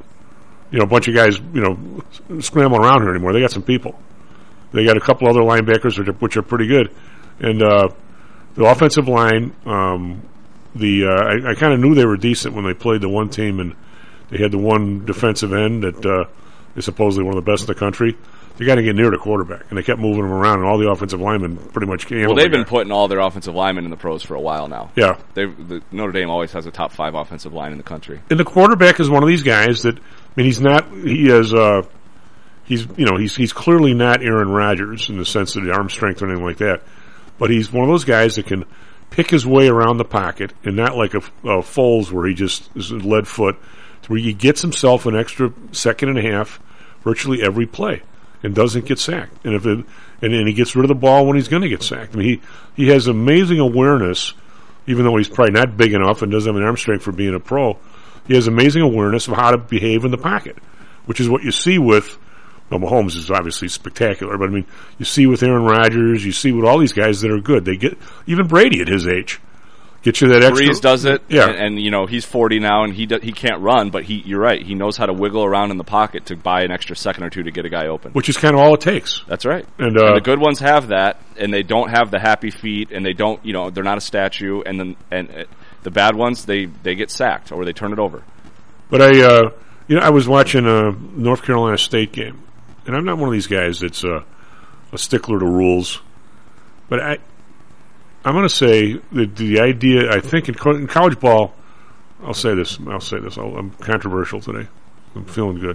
a bunch of guys, scrambling around here anymore. They got some people. They got a couple other linebackers which are pretty good, and the offensive line. I kind of knew they were decent when they played the one team, and they had the one defensive end that is supposedly one of the best in the country. They got to get near the quarterback, and they kept moving him around, and all the offensive linemen pretty much came. Well, they've been putting all their offensive linemen in the pros for a while now. Yeah, Notre Dame always has a top 5 offensive line in the country. And the quarterback is one of these guys that, I mean, he's not. He is. He's clearly not Aaron Rodgers in the sense of the arm strength or anything like that, but he's one of those guys that can pick his way around the pocket, and not like a Foles where he just is a lead foot, to where he gets himself an extra second and a half virtually every play and doesn't get sacked. And and he gets rid of the ball when he's going to get sacked. I mean, he has amazing awareness, even though he's probably not big enough and doesn't have an arm strength for being a pro. He has amazing awareness of how to behave in the pocket, which is what you see with, well, Mahomes is obviously spectacular, but I mean, you see with Aaron Rodgers, you see with all these guys that are good. They get, even Brady at his age, get you that extra. Breeze does it, yeah. And you know, he's 40 now, and he can't run, but you're right, he knows how to wiggle around in the pocket to buy an extra second or two to get a guy open. Which is kind of all it takes. That's right. And the good ones have that, and they don't have the happy feet, and they don't, you know, they're not a statue, and the bad ones, they get sacked, or they turn it over. But I was watching a North Carolina State game, and I'm not one of these guys that's a stickler to rules, but I'm going to say that the idea, I think in college ball, I'll say this, I'm controversial today. I'm feeling good.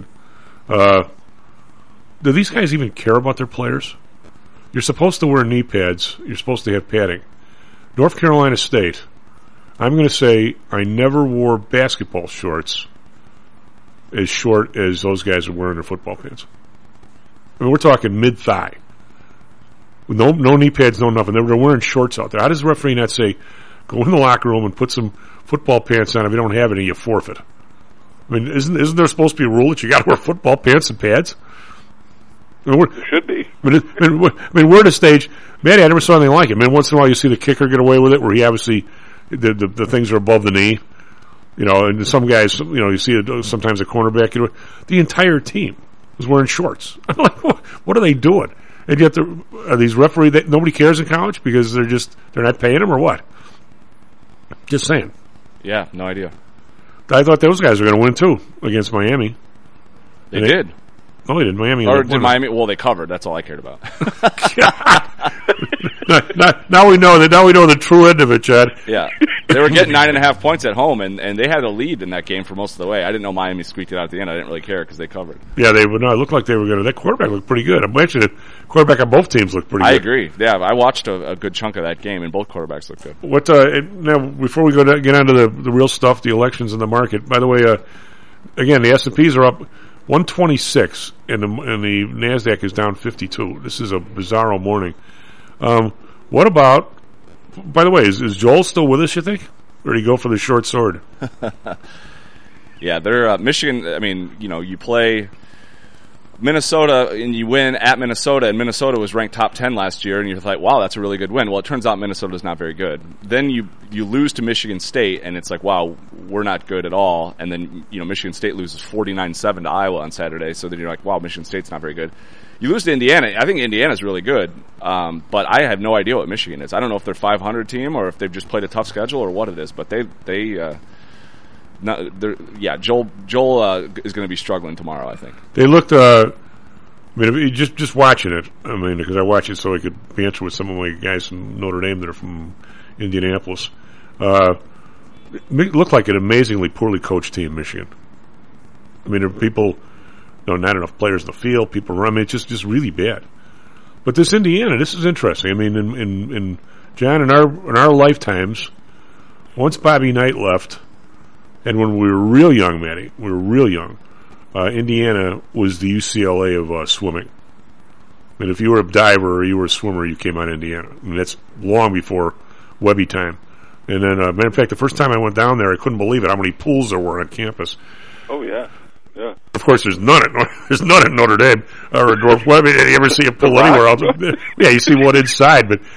Do these guys even care about their players? You're supposed to wear knee pads. You're supposed to have padding. North Carolina State, I'm going to say I never wore basketball shorts as short as those guys are wearing their football pants. I mean, we're talking mid-thigh. No knee pads, no nothing. They're wearing shorts out there. How does the referee not say, go in the locker room and put some football pants on? If you don't have any, you forfeit. I mean, isn't there supposed to be a rule that you got to wear football pants and pads? I mean, there should be. I mean, we're at a stage. Maddie, I never saw anything like it. I mean, once in a while you see the kicker get away with it, where he obviously the things are above the knee. You know, and some guys, you know, you see sometimes a cornerback. You know, the entire team was wearing shorts. I'm like, what are they doing? And yet, are these referees that nobody cares in college because they're not paying them or what? Just saying. Yeah, no idea. I thought those guys were going to win too against Miami. They did. No, they didn't. Miami. Or did Miami? Well, they covered. That's all I cared about. Now we know the true end of it, Chad. Yeah, they were getting 9.5 points at home, and they had a lead in that game for most of the way. I didn't know Miami squeaked it out at the end. I didn't really care because they covered. Yeah, they would. No, it looked like they were going to. That quarterback looked pretty good. I'm actually the quarterback on both teams looked pretty good. I agree. Yeah, I watched a good chunk of that game, and both quarterbacks looked good. What now? Before we get onto the real stuff, the elections and the market. By the way, again, the S&Ps are up 126, and the NASDAQ is down 52. This is a bizarro morning. What about, by the way, is Joel still with us, you think? Or did he go for the short sword? Yeah, they're Michigan. I mean, you know, you play Minnesota and you win at Minnesota, and Minnesota was ranked top 10 last year, and you're like, wow, that's a really good win. Well, it turns out Minnesota's not very good. Then you lose to Michigan State, and it's like, wow, we're not good at all. And then, you know, Michigan State loses 49-7 to Iowa on Saturday, so then you're like, wow, Michigan State's not very good. You lose to Indiana. I think Indiana's really good, but I have no idea what Michigan is. I don't know if they're 500 team or if they've just played a tough schedule or what it is, but Joel is going to be struggling tomorrow, I think. They looked, I mean, just watching it, I mean, because I watch it so I could banter with some of my guys from Notre Dame that are from Indianapolis. It looked like an amazingly poorly coached team, Michigan. I mean, there are people, not enough players in the field, people run, I mean, it's just really bad. But this Indiana, this is interesting. I mean, in John, in our lifetimes, once Bobby Knight left, and when we were real young, Matty, Indiana was the UCLA of swimming. I mean, if you were a diver or you were a swimmer, you came out of Indiana. I mean, that's long before Webby time. And then, matter of fact, the first time I went down there, I couldn't believe it how many pools there were on campus. Oh yeah, yeah. Of course, there's none at Notre Dame or at North Webby. You ever see a pool anywhere else? Yeah, you see one inside, but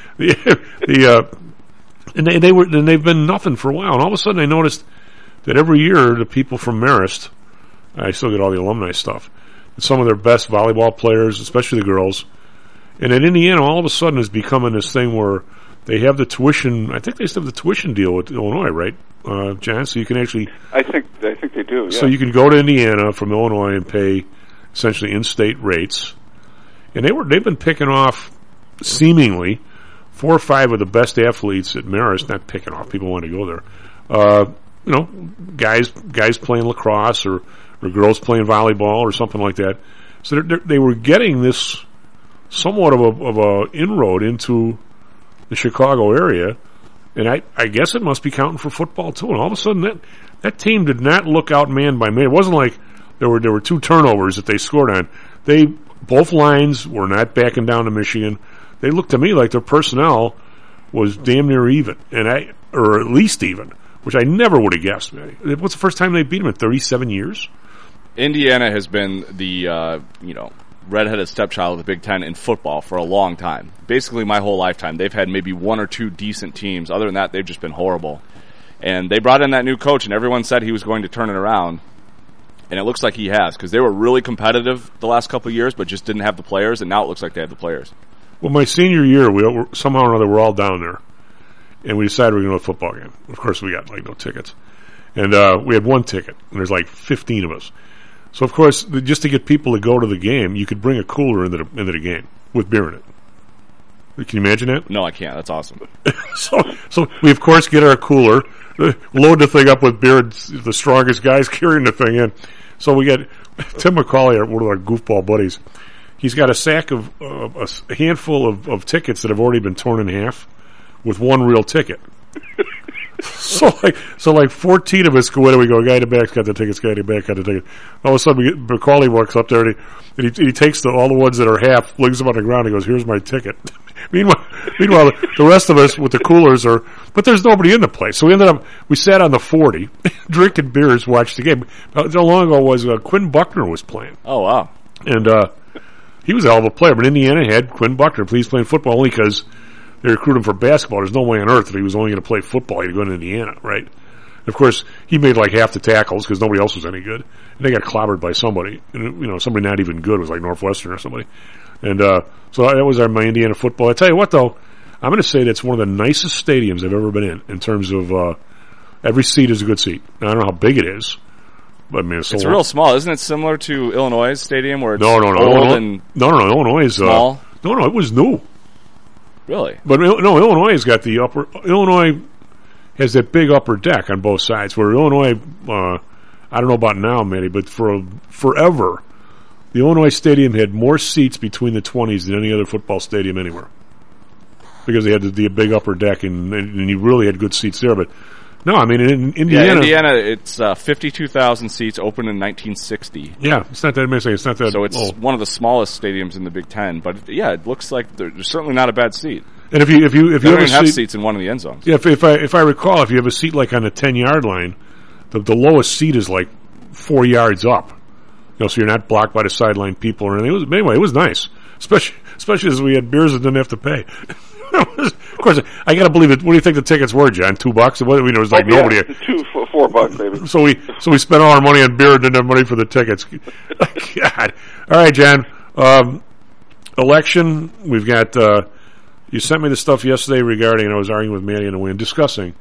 they've been nothing for a while. And all of a sudden, I noticed that every year the people from Marist, I still get all the alumni stuff, and some of their best volleyball players, especially the girls, and at Indiana, all of a sudden is becoming this thing where they have the tuition. I think they still have the tuition deal with Illinois, right, John? So you can actually. I think they do. Yeah. So you can go to Indiana from Illinois and pay essentially in-state rates, and they've been picking off seemingly 4 or 5 of the best athletes at Marist. Not picking off, people want to go there. Guys playing lacrosse or girls playing volleyball or something like that. So they were getting this somewhat of a inroad into the Chicago area, and I guess it must be counting for football too. And all of a sudden, that team did not look outmanned by me. It wasn't like there were 2 turnovers that they scored on. Both lines were not backing down to Michigan. They looked to me like their personnel was damn near even, or at least even which I never would have guessed. What's the first time they beat them in 37 years? Indiana has been the redheaded stepchild of the Big Ten in football for a long time. Basically, my whole lifetime, they've had maybe one or two decent teams. Other than that, they've just been horrible. And they brought in that new coach, and everyone said he was going to turn it around. And it looks like he has, because they were really competitive the last couple of years, but just didn't have the players, and now it looks like they have the players. Well, my senior year, somehow or another, we're all down there, and we decided we were going to a football game. Of course, we got no tickets. And we had one ticket, and there's 15 of us. So, of course, just to get people to go to the game, you could bring a cooler into the game with beer in it. Can you imagine that? No, I can't. That's awesome. So we, of course, get our cooler, load the thing up with beer, and the strongest guys carrying the thing in. So we get Tim McCauley, one of our goofball buddies. He's got a sack of a handful of tickets that have already been torn in half with one real ticket. So 14 of us go in and we go, guy in the back's got the tickets, guy in the back got the ticket. All of a sudden, Macaulay walks up there and he takes all the ones that are half, flings them on the ground and goes, here's my ticket. Meanwhile, the rest of us with the coolers but there's nobody in the place. So we sat on the 40, drinking beers, watched the game. How long ago was Quinn Buckner was playing. Oh, wow. And he was a hell of a player, but Indiana had Quinn Buckner. He's playing football only because they recruited him for basketball. There's no way on earth that he was only going to play football. He'd go to Indiana, right? And of course, he made half the tackles because nobody else was any good. And they got clobbered by somebody. And, somebody not even good. It was like Northwestern or somebody. And so that was my Indiana football. I tell you what, though, I'm going to say that's one of the nicest stadiums I've ever been in terms of every seat is a good seat. Now, I don't know how big it is. But, I mean, it's real small. Isn't it similar to Illinois' stadium where it's old and Illinois is small? No, it was new. Really? But Illinois has got Illinois has that big upper deck on both sides. Where Illinois, I don't know about now, Matty, but forever, the Illinois stadium had more seats between the 20s than any other football stadium anywhere, because they had the big upper deck and you really had good seats there. But no, I mean in Indiana, it's 52,000 seats, opened in 1960. Yeah, it's not that many. It's not that. So it's one of the smallest stadiums in the Big Ten. But it looks like there's certainly not a bad seat. And if you have seats in one of the end zones. Yeah, if I recall, if you have a seat on the 10-yard line, the lowest seat is 4 yards up. So you're not blocked by the sideline people or anything. It was nice, especially as we had beers and didn't have to pay. Of course, I got to believe it. What do you think the tickets were, John? $2? It was nobody. $4, maybe. So we spent all our money on beer and didn't have money for the tickets. God. All right, John. Election. We've got. You sent me the stuff yesterday regarding, and I was arguing with Manny in the way and discussing.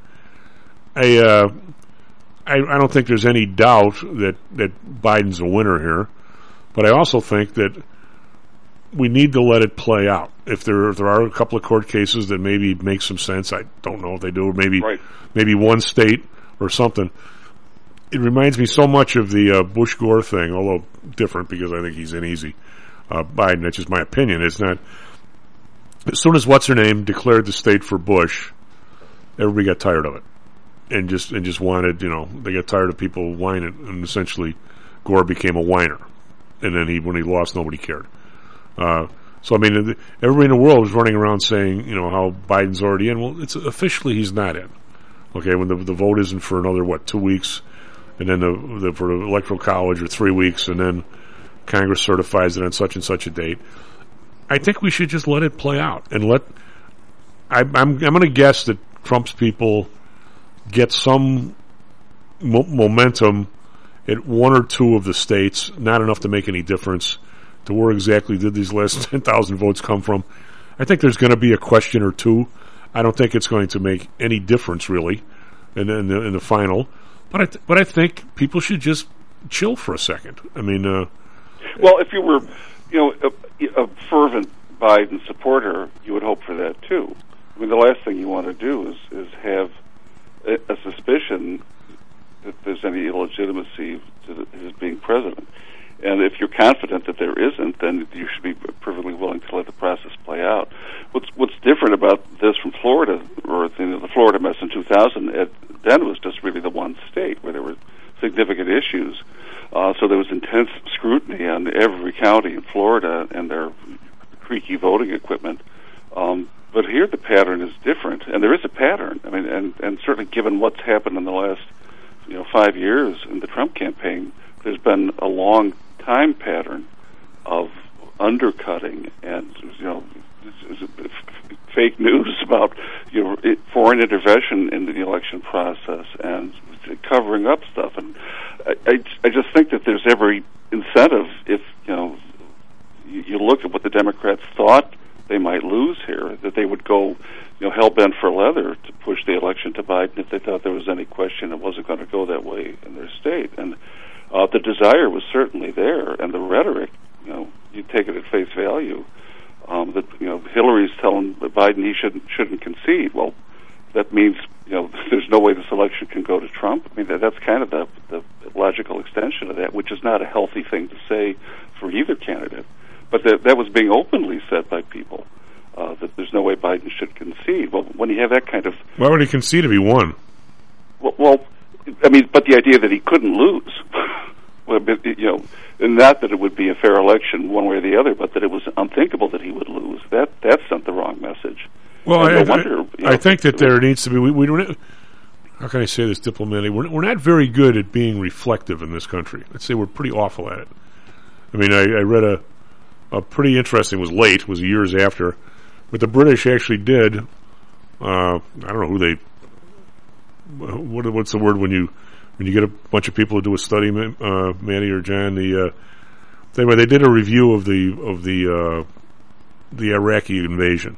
I don't think there's any doubt that Biden's a winner here, but I also think that we need to let it play out. If there are a couple of court cases that maybe make some sense, I don't know if they do, or maybe one state or something. It reminds me so much of the Bush-Gore thing, although different because I think he's in easy. Biden, that's just my opinion. It's not. As soon as what's-her-name declared the state for Bush, everybody got tired of it. And just wanted, they got tired of people whining, and essentially Gore became a whiner. And then when he lost, nobody cared. So, I mean, everybody in the world was running around saying, how Biden's already in. Well, it's officially he's not in. Okay, when the vote isn't for another, 2 weeks, and then for the Electoral College, or 3 weeks, and then Congress certifies it on such and such a date. I think we should just let it play out and I'm going to guess that Trump's people get some momentum at one or two of the states, not enough to make any difference to where exactly did these last 10,000 votes come from. I think there's going to be a question or two. I don't think it's going to make any difference really in the final, but I think people should just chill for a second. I mean, well, if you were, a fervent Biden supporter, you would hope for that too. I mean, the last thing you want to do is have a suspicion that there's any illegitimacy to his being president. And if you're confident that there isn't, then you should be perfectly willing to let the process play out. What's different about this from Florida, or the Florida mess in 2000, then was just really the one state where there were significant issues. So there was intense scrutiny on every county in Florida and their creaky voting equipment But here the pattern is different, and there is a pattern. I mean, and certainly given what's happened in the last 5 years in the Trump campaign, there's been a long time pattern of undercutting and fake news about foreign intervention into the election process and covering up stuff. And I just think that there's every incentive if you look at what the Democrats thought they might lose here, that they would go hell bent for leather to push the election to Biden if they thought there was any question it wasn't going to go that way in their state. And the desire was certainly there, and the rhetoric, you take it at face value. That Hillary's telling Biden he shouldn't concede. Well, that means there's no way this election can go to Trump. I mean that's kind of the logical extension of that, which is not a healthy thing to say for either candidate. But that was being openly said by people that there's no way Biden should concede. Well, when you have that kind of why would he concede if he won? Well, I mean, but the idea that he couldn't lose. And not that it would be a fair election one way or the other, but that it was unthinkable that he would lose. That sent the wrong message. Well, I think that there needs to be. We don't. How can I say this diplomatically? We're not very good at being reflective in this country. Let's say we're pretty awful at it. I mean, I read a pretty interesting. Was late. Was years after, but the British actually did. I don't know who they. What's the word when you get a bunch of people to do a study, Manny or John? They did a review of the Iraqi invasion.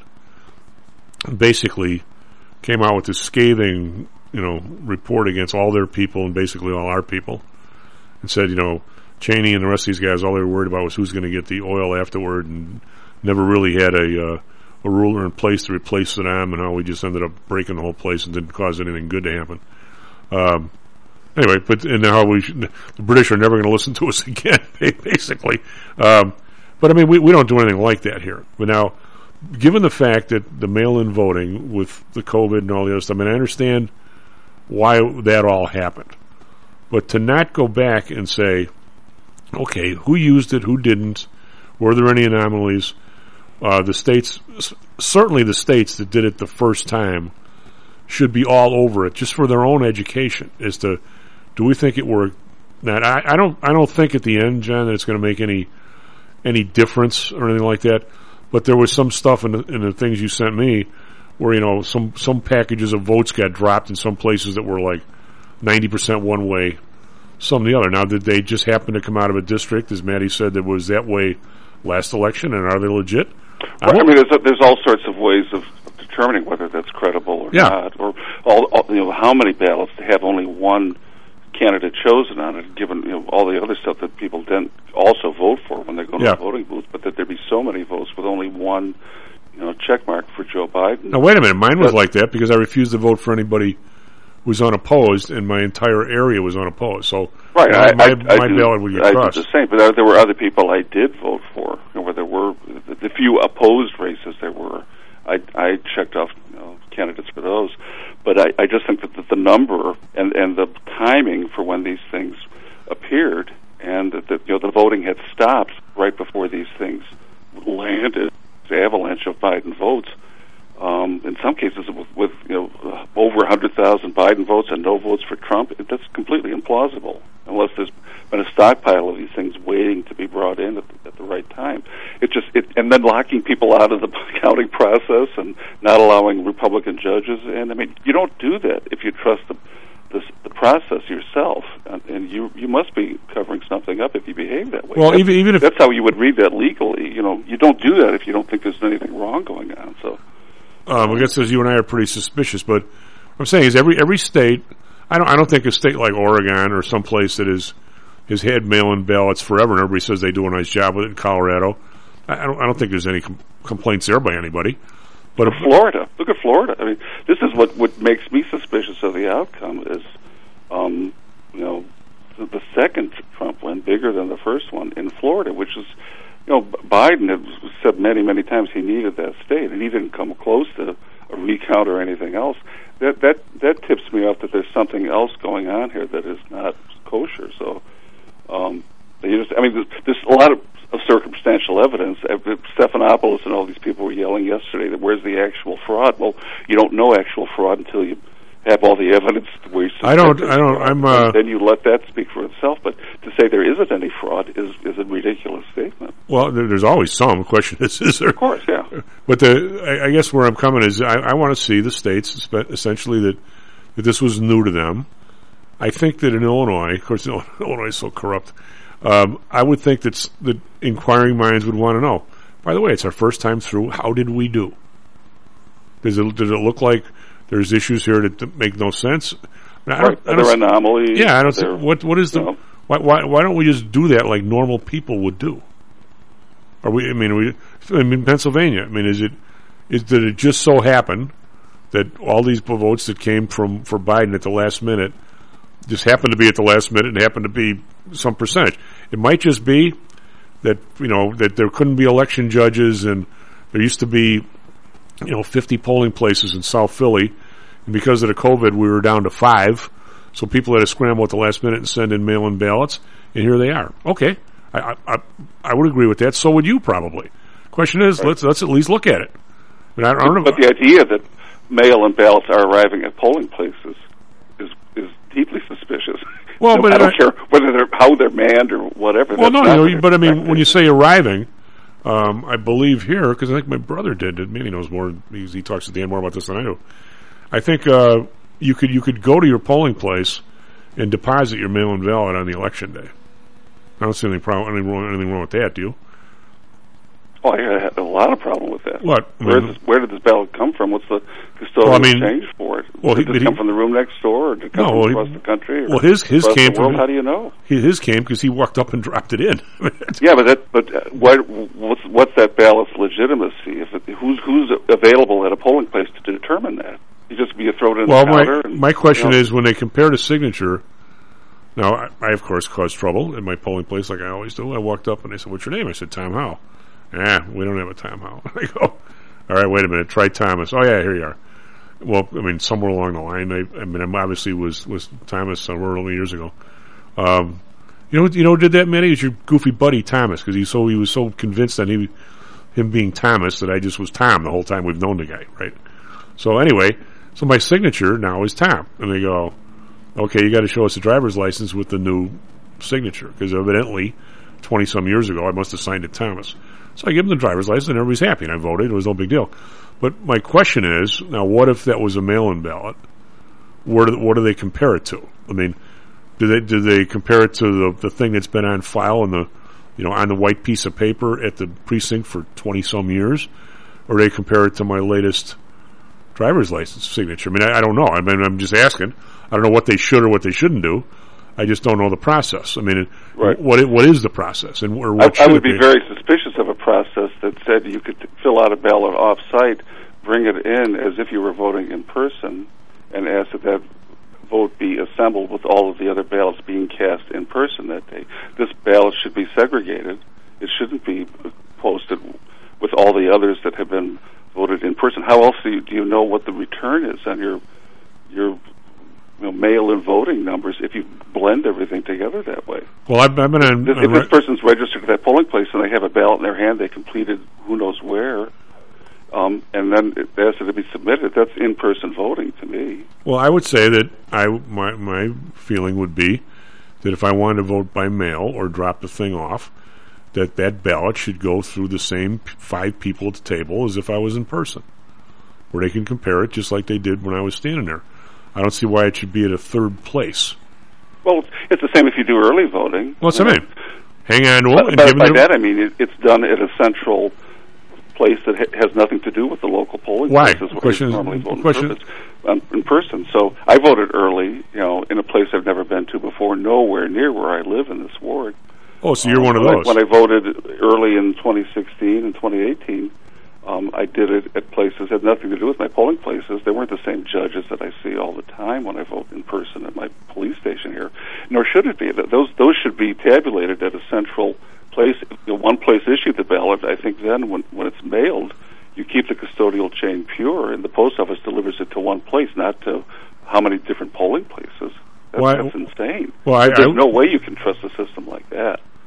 Basically, came out with this scathing, report against all their people and basically all our people, and said, Cheney and the rest of these guys, all they were worried about was who's going to get the oil afterward, and never really had a ruler in place to replace Saddam, and how we just ended up breaking the whole place and didn't cause anything good to happen. Anyway, and how the British are never going to listen to us again, basically. But I mean, we don't do anything like that here. But now, given the fact that the mail-in voting with the COVID and all the other stuff, I mean, I understand why that all happened. But to not go back and say, okay, who used it, who didn't, were there any anomalies? The states, certainly the states that did it the first time, should be all over it, just for their own education, as to, do we think it worked? Now, I don't think at the end, John, that it's going to make any difference or anything like that. But there was some stuff in the things you sent me where some packages of votes got dropped in some places that were like 90% one way, some the other. Now, did they just happen to come out of a district, as Maddie said, that was that way last election, and are they legit? Well, I mean, there's all sorts of ways of determining whether that's credible or not, or how many ballots to have only one candidate chosen on it, given all the other stuff that people then also vote for when they go to the voting booth, but that there be so many votes with only one check mark for Joe Biden. Now wait a minute, mine was like that because I refused to vote for anybody who was unopposed, and my entire area was unopposed. So right, my ballot would get crushed. I did the same, but there were other people I did vote for, where there were the few opposed races there were. I checked off candidates for those, but I just think that the number and the timing for when these things appeared, and that the voting had stopped right before these things landed, the avalanche of Biden votes. In some cases, with over 100,000 Biden votes and no votes for Trump, that's completely implausible unless there's been a stockpile of these things waiting to be brought in at the right time. And then locking people out of the counting process and not allowing Republican judges. And I mean, you don't do that if you trust the process yourself, and you must be covering something up if you behave that way. Well, even if that's how you would read that legally, you don't do that if you don't think there's anything wrong going on. So. I guess as you and I are pretty suspicious, but what I'm saying is every state. I don't think a state like Oregon or some place that has had mail-in ballots forever, and everybody says they do a nice job with it in Colorado. I don't think there's any complaints there by anybody. But Florida, look at Florida. I mean, this is what makes me suspicious of the outcome is, the second Trump win bigger than the first one in Florida, which is. Biden had said many, many times he needed that state, and he didn't come close to a recount or anything else. That tips me off that there's something else going on here that is not kosher. So, there's a lot of of circumstantial evidence. Stephanopoulos and all these people were yelling yesterday that where's the actual fraud? Well, you don't know actual fraud until you have all the evidence. Then you let that speak for itself. But to say there isn't any fraud is a ridiculous statement. Well, there's always some. The question is there? Of course, yeah. But I guess where I'm coming is I want to see the states essentially that this was new to them. I think that in Illinois, of course, Illinois is so corrupt. I would think that inquiring minds would want to know. By the way, it's our first time through. How did we do? Does it look like there's issues here that make no sense? Are there anomalies? Yeah, I don't see what is the why don't we just do that like normal people would do? In Pennsylvania, did it just so happen that all these votes that came for Biden at the last minute just happened to be at the last minute and happened to be some percentage? It might just be that that there couldn't be election judges, and there used to be 50 polling places in South Philly, and because of the COVID we were down to 5, so people had to scramble at the last minute and send in mail-in ballots, and here they are. Okay, I would agree with that. So would you probably. Question is, right. let's at least look at it. I don't know. But the idea that mail-in ballots are arriving at polling places is deeply suspicious. Well, but I don't care how they're manned or whatever. Well, but when you say arriving, I believe here, because I think my brother did. He knows more. He talks to Dan more about this than I do. I think you could go to your polling place and deposit your mail-in ballot on the election day. I don't see anything wrong with that. Do you? Oh, I had a lot of problem with that. What? Where did this ballot come from? What's the custodial change for it? Did it come from the room next door, or did it come from across the country? Or his came from. How do you know? His came because he walked up and dropped it in. Yeah, what's that ballot's legitimacy? Who's available at a polling place to determine that? You just throw it in the counter. My question is, when they compare the signature. Now, I of course caused trouble in my polling place, like I always do. I walked up and they said, "What's your name?" I said, "Tom Howe." We don't have a Tom Howe. I go, all right, wait a minute, try Thomas. Oh yeah, here you are. Well, somewhere along the line, I obviously was Thomas several years ago. You know who did that, Matty? It was your goofy buddy Thomas, because he was so convinced that him being Thomas that I just was Tom the whole time we've known the guy, right? So anyway, my signature now is Tom, and they go, okay, you got to show us a driver's license with the new signature, because evidently 20 some years ago I must have signed it Thomas. So I give them the driver's license, and everybody's happy, and I voted. It was no big deal. But my question is, now, what if that was a mail-in ballot? What do they compare it to? Do they compare it to the thing that's been on file on the white piece of paper at the precinct for 20 some years, or do they compare it to my latest driver's license signature? I don't know. I'm just asking. I don't know what they should or what they shouldn't do. I just don't know the process. Right. What is the process, and or what I would be very suspicious of a process that said you could fill out a ballot off-site, bring it in as if you were voting in person, and ask that vote be assembled with all of the other ballots being cast in person that day. This ballot should be segregated. It shouldn't be posted with all the others that have been voted in person. How else do you know what the return is on your mail-in voting numbers if you blend everything together that way? Well, I've been on... If this person's registered at that polling place and they have a ballot in their hand, they completed who knows where, and then it asked it to be submitted, that's in-person voting to me. Well, I would say that my feeling would be that if I wanted to vote by mail or drop the thing off, that ballot should go through the same 5 people at the table as if I was in person, where they can compare it just like they did when I was standing there. I don't see why it should be at a third place. Well, it's the same if you do early voting. Well, hang on to it. By that I mean it's done at a central place that has nothing to do with the local polling places where you normally vote in person. So I voted early, in a place I've never been to before, nowhere near where I live in this ward. Oh, so you're one of those. When I voted early in 2016 and 2018, I did it at places that had nothing to do with my polling places. They weren't the same judges that I see all the time when I vote in person at my police station here, nor should it be. Those should be tabulated at a central place. One place issued the ballot. I think then when it's mailed, you keep the custodial chain pure, and the post office delivers it to one place, not to how many different polling places. That's insane. Well, there's no way you can trust a system like that.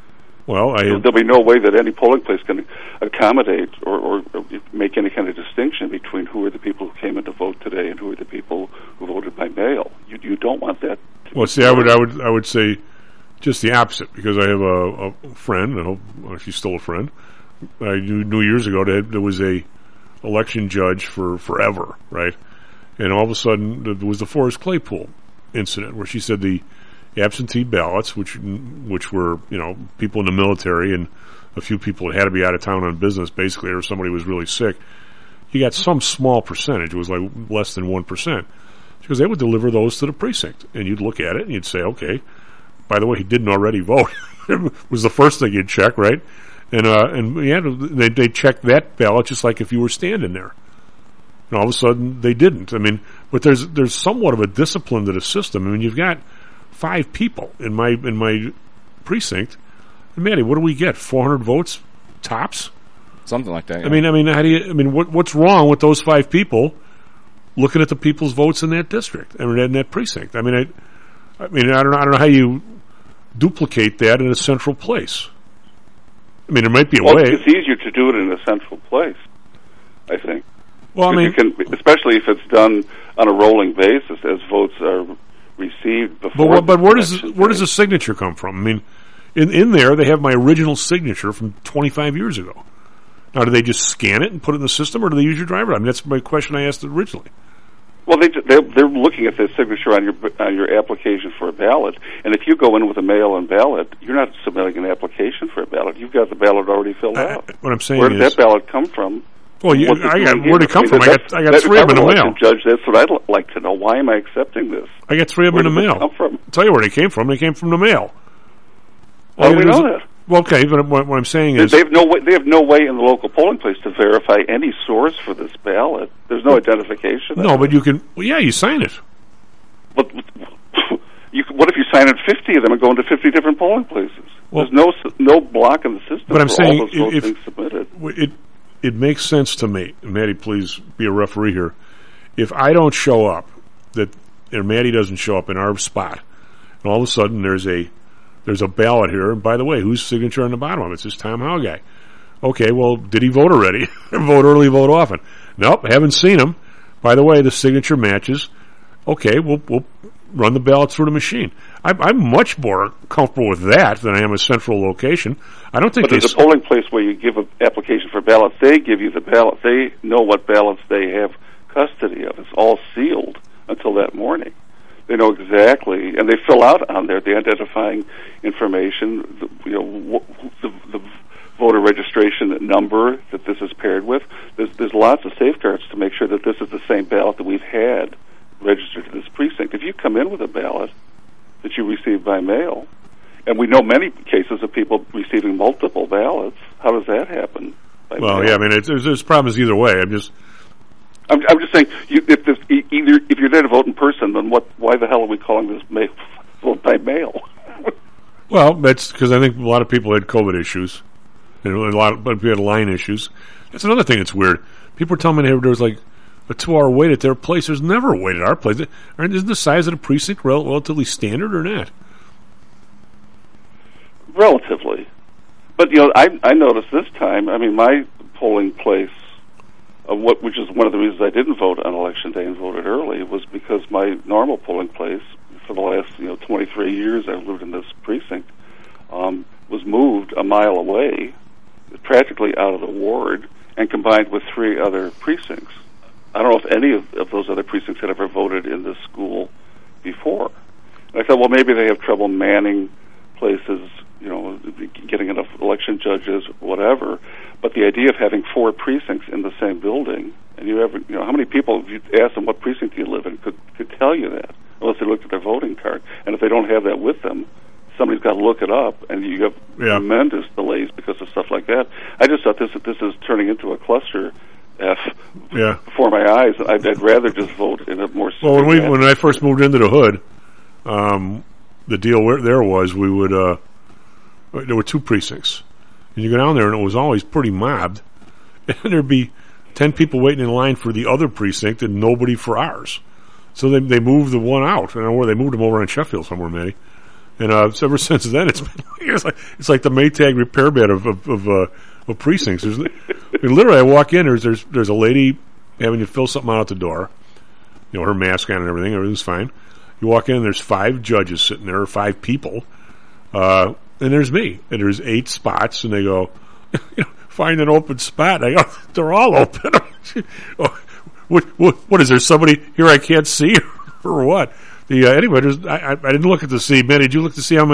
Well, there'll be no way that any polling place can accommodate or make any kind of distinction between who are the people who came in to vote today and who are the people who voted by mail. You don't want that. Well, see, I would say just the opposite, because I have a friend. I hope she's still a friend. I knew years ago that there was a election judge for forever, right? And all of a sudden, there was the Forrest Claypool incident where she said the absentee ballots, which were, people in the military and a few people that had to be out of town on business, basically, or somebody was really sick, you got some small percentage. It was like less than 1%. Because they would deliver those to the precinct, and you'd look at it and you'd say, okay, by the way, he didn't already vote. It was the first thing you'd check, right? And they checked that ballot just like if you were standing there. And all of a sudden, they didn't. I mean, but there's somewhat of a discipline to the system. I mean, you've got 5 people in my precinct. And Matty, what do we get? 400 votes tops? Something like that. Yeah. I mean, what's wrong with those 5 people looking at the people's votes in that district and in that precinct? I don't know how you duplicate that in a central place. I mean, there might be a way. It's easier to do it in a central place, I think. Well, I mean, you can, especially if it's done on a rolling basis as votes are received before. But where does the signature come from? I mean, in there they have my original signature from 25 years ago. Now, do they just scan it and put it in the system, or do they use your driver? I mean, that's my question I asked originally. Well, they're looking at the signature on your application for a ballot, and if you go in with a mail-in ballot, you're not submitting an application for a ballot. You've got the ballot already filled out. What I'm saying where did that ballot come from? Well, where'd it come from? I got 3 of them in the mail. Judge, that's what I'd like to know. Why am I accepting this? I got 3 of them in the mail. Come from? I'll tell you where they came from. They came from the mail. How do we know that? Well, okay, but what I'm saying is they have no way in the local polling place to verify any source for this ballot. There's no identification. No, but you can. Well, yeah, you sign it. But what if you sign it 50 of them and go into 50 different polling places? Well, there's no block in the system. But I'm saying all those votes being submitted. It makes sense to me. Matty, please be a referee here. If I don't show up, or Matty doesn't show up in our spot, and all of a sudden there's a ballot here, and by the way, whose signature on the bottom of it? It's this Tom Howe guy. Okay, well, did he vote already? Vote early, vote often. Nope, haven't seen him. By the way, the signature matches. Okay, we'll run the ballot through the machine. I'm much more comfortable with that than I am a central location. I don't think. But there's a polling place where you give an application for ballots. They give you the ballot. They know what ballots they have custody of. It's all sealed until that morning. They know exactly, and they fill out on there the identifying information, the voter registration number that this is paired with. There's lots of safeguards to make sure that this is the same ballot that we've had registered to this precinct. If you come in with a ballot that you received by mail, and we know many cases of people receiving multiple ballots, how does that happen? Well, yeah, I mean, there's problems either way. I'm just saying, if you're there to vote in person, then why the hell are we calling this vote by mail? Well, that's because I think a lot of people had COVID issues, and but we had line issues. That's another thing that's weird. People were telling me there was like a 2-hour wait at their place. There's never a wait at our place. Isn't the size of the precinct relatively standard or not? Relatively. But, I noticed this time, I mean, my polling place, which is one of the reasons I didn't vote on Election Day and voted early, was because my normal polling place, for the last 23 years I've lived in this precinct, was moved a mile away, practically out of the ward, and combined with 3 other precincts. I don't know if any of those other precincts had ever voted in this school before. And I thought, well, maybe they have trouble manning places, getting enough election judges, whatever. But the idea of having 4 precincts in the same building, and how many people, if you ask them what precinct you live in, could tell you that, unless they looked at their voting card. And if they don't have that with them, somebody's got to look it up, and you have tremendous delays because of stuff like that. I just thought this is turning into a cluster F before my eyes. I'd rather just vote in a more. Well, when I first moved into the hood, the deal there was we would there were 2 precincts, and you go down there and it was always pretty mobbed, and there'd be 10 people waiting in line for the other precinct and nobody for ours. So they moved the one out. I don't know where they moved them over in Sheffield somewhere, maybe. And so ever since then, it's like the Maytag repair bed of precincts. Literally, I walk in. There's a lady having to fill something out at the door. You know, her mask on and everything. Everything's fine. You walk in, and there's 5 judges sitting there, or 5 people, and there's me. And there's 8 spots, and they go, find an open spot. I go, they're all open. What is there? Somebody here I can't see, or what? Anyway, I didn't look at the see. Man, did you look to see how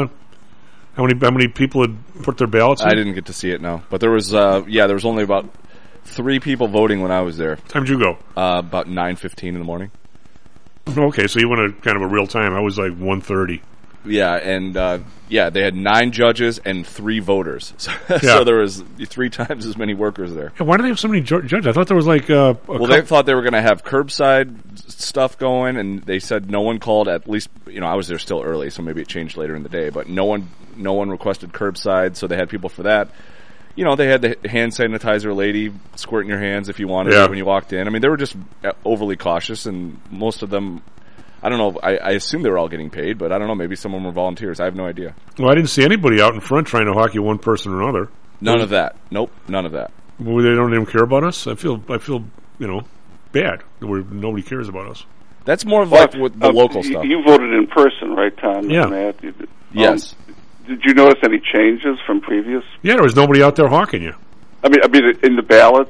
many people had put their ballots in? I didn't get to see it, no. But there was there was only about 3 people voting when I was there. Time did you go? About 9:15 in the morning. Okay, so you went at kind of a real time. I was like 1:30. Yeah, and they had 9 judges and 3 voters. So there was 3 times as many workers there. Yeah, why do they have so many judges? I thought there was like they thought they were going to have curbside stuff going, and they said no one called. At least, I was there still early, so maybe it changed later in the day. But no one requested curbside, so they had people for that. They had the hand sanitizer lady squirting your hands if you wanted it when you walked in. I mean, they were just overly cautious, and most of them, I don't know, I assume they were all getting paid, but I don't know, maybe some of them were volunteers. I have no idea. Well, I didn't see anybody out in front trying to hockey one person or another. None of that. Nope, none of that. Well, they don't even care about us? I feel bad where nobody cares about us. That's more of with the local stuff. You voted in person, right, Tom? Yeah. Matt? Yes. Did you notice any changes from previous? Yeah, there was nobody out there hawking you. I mean, in the ballot,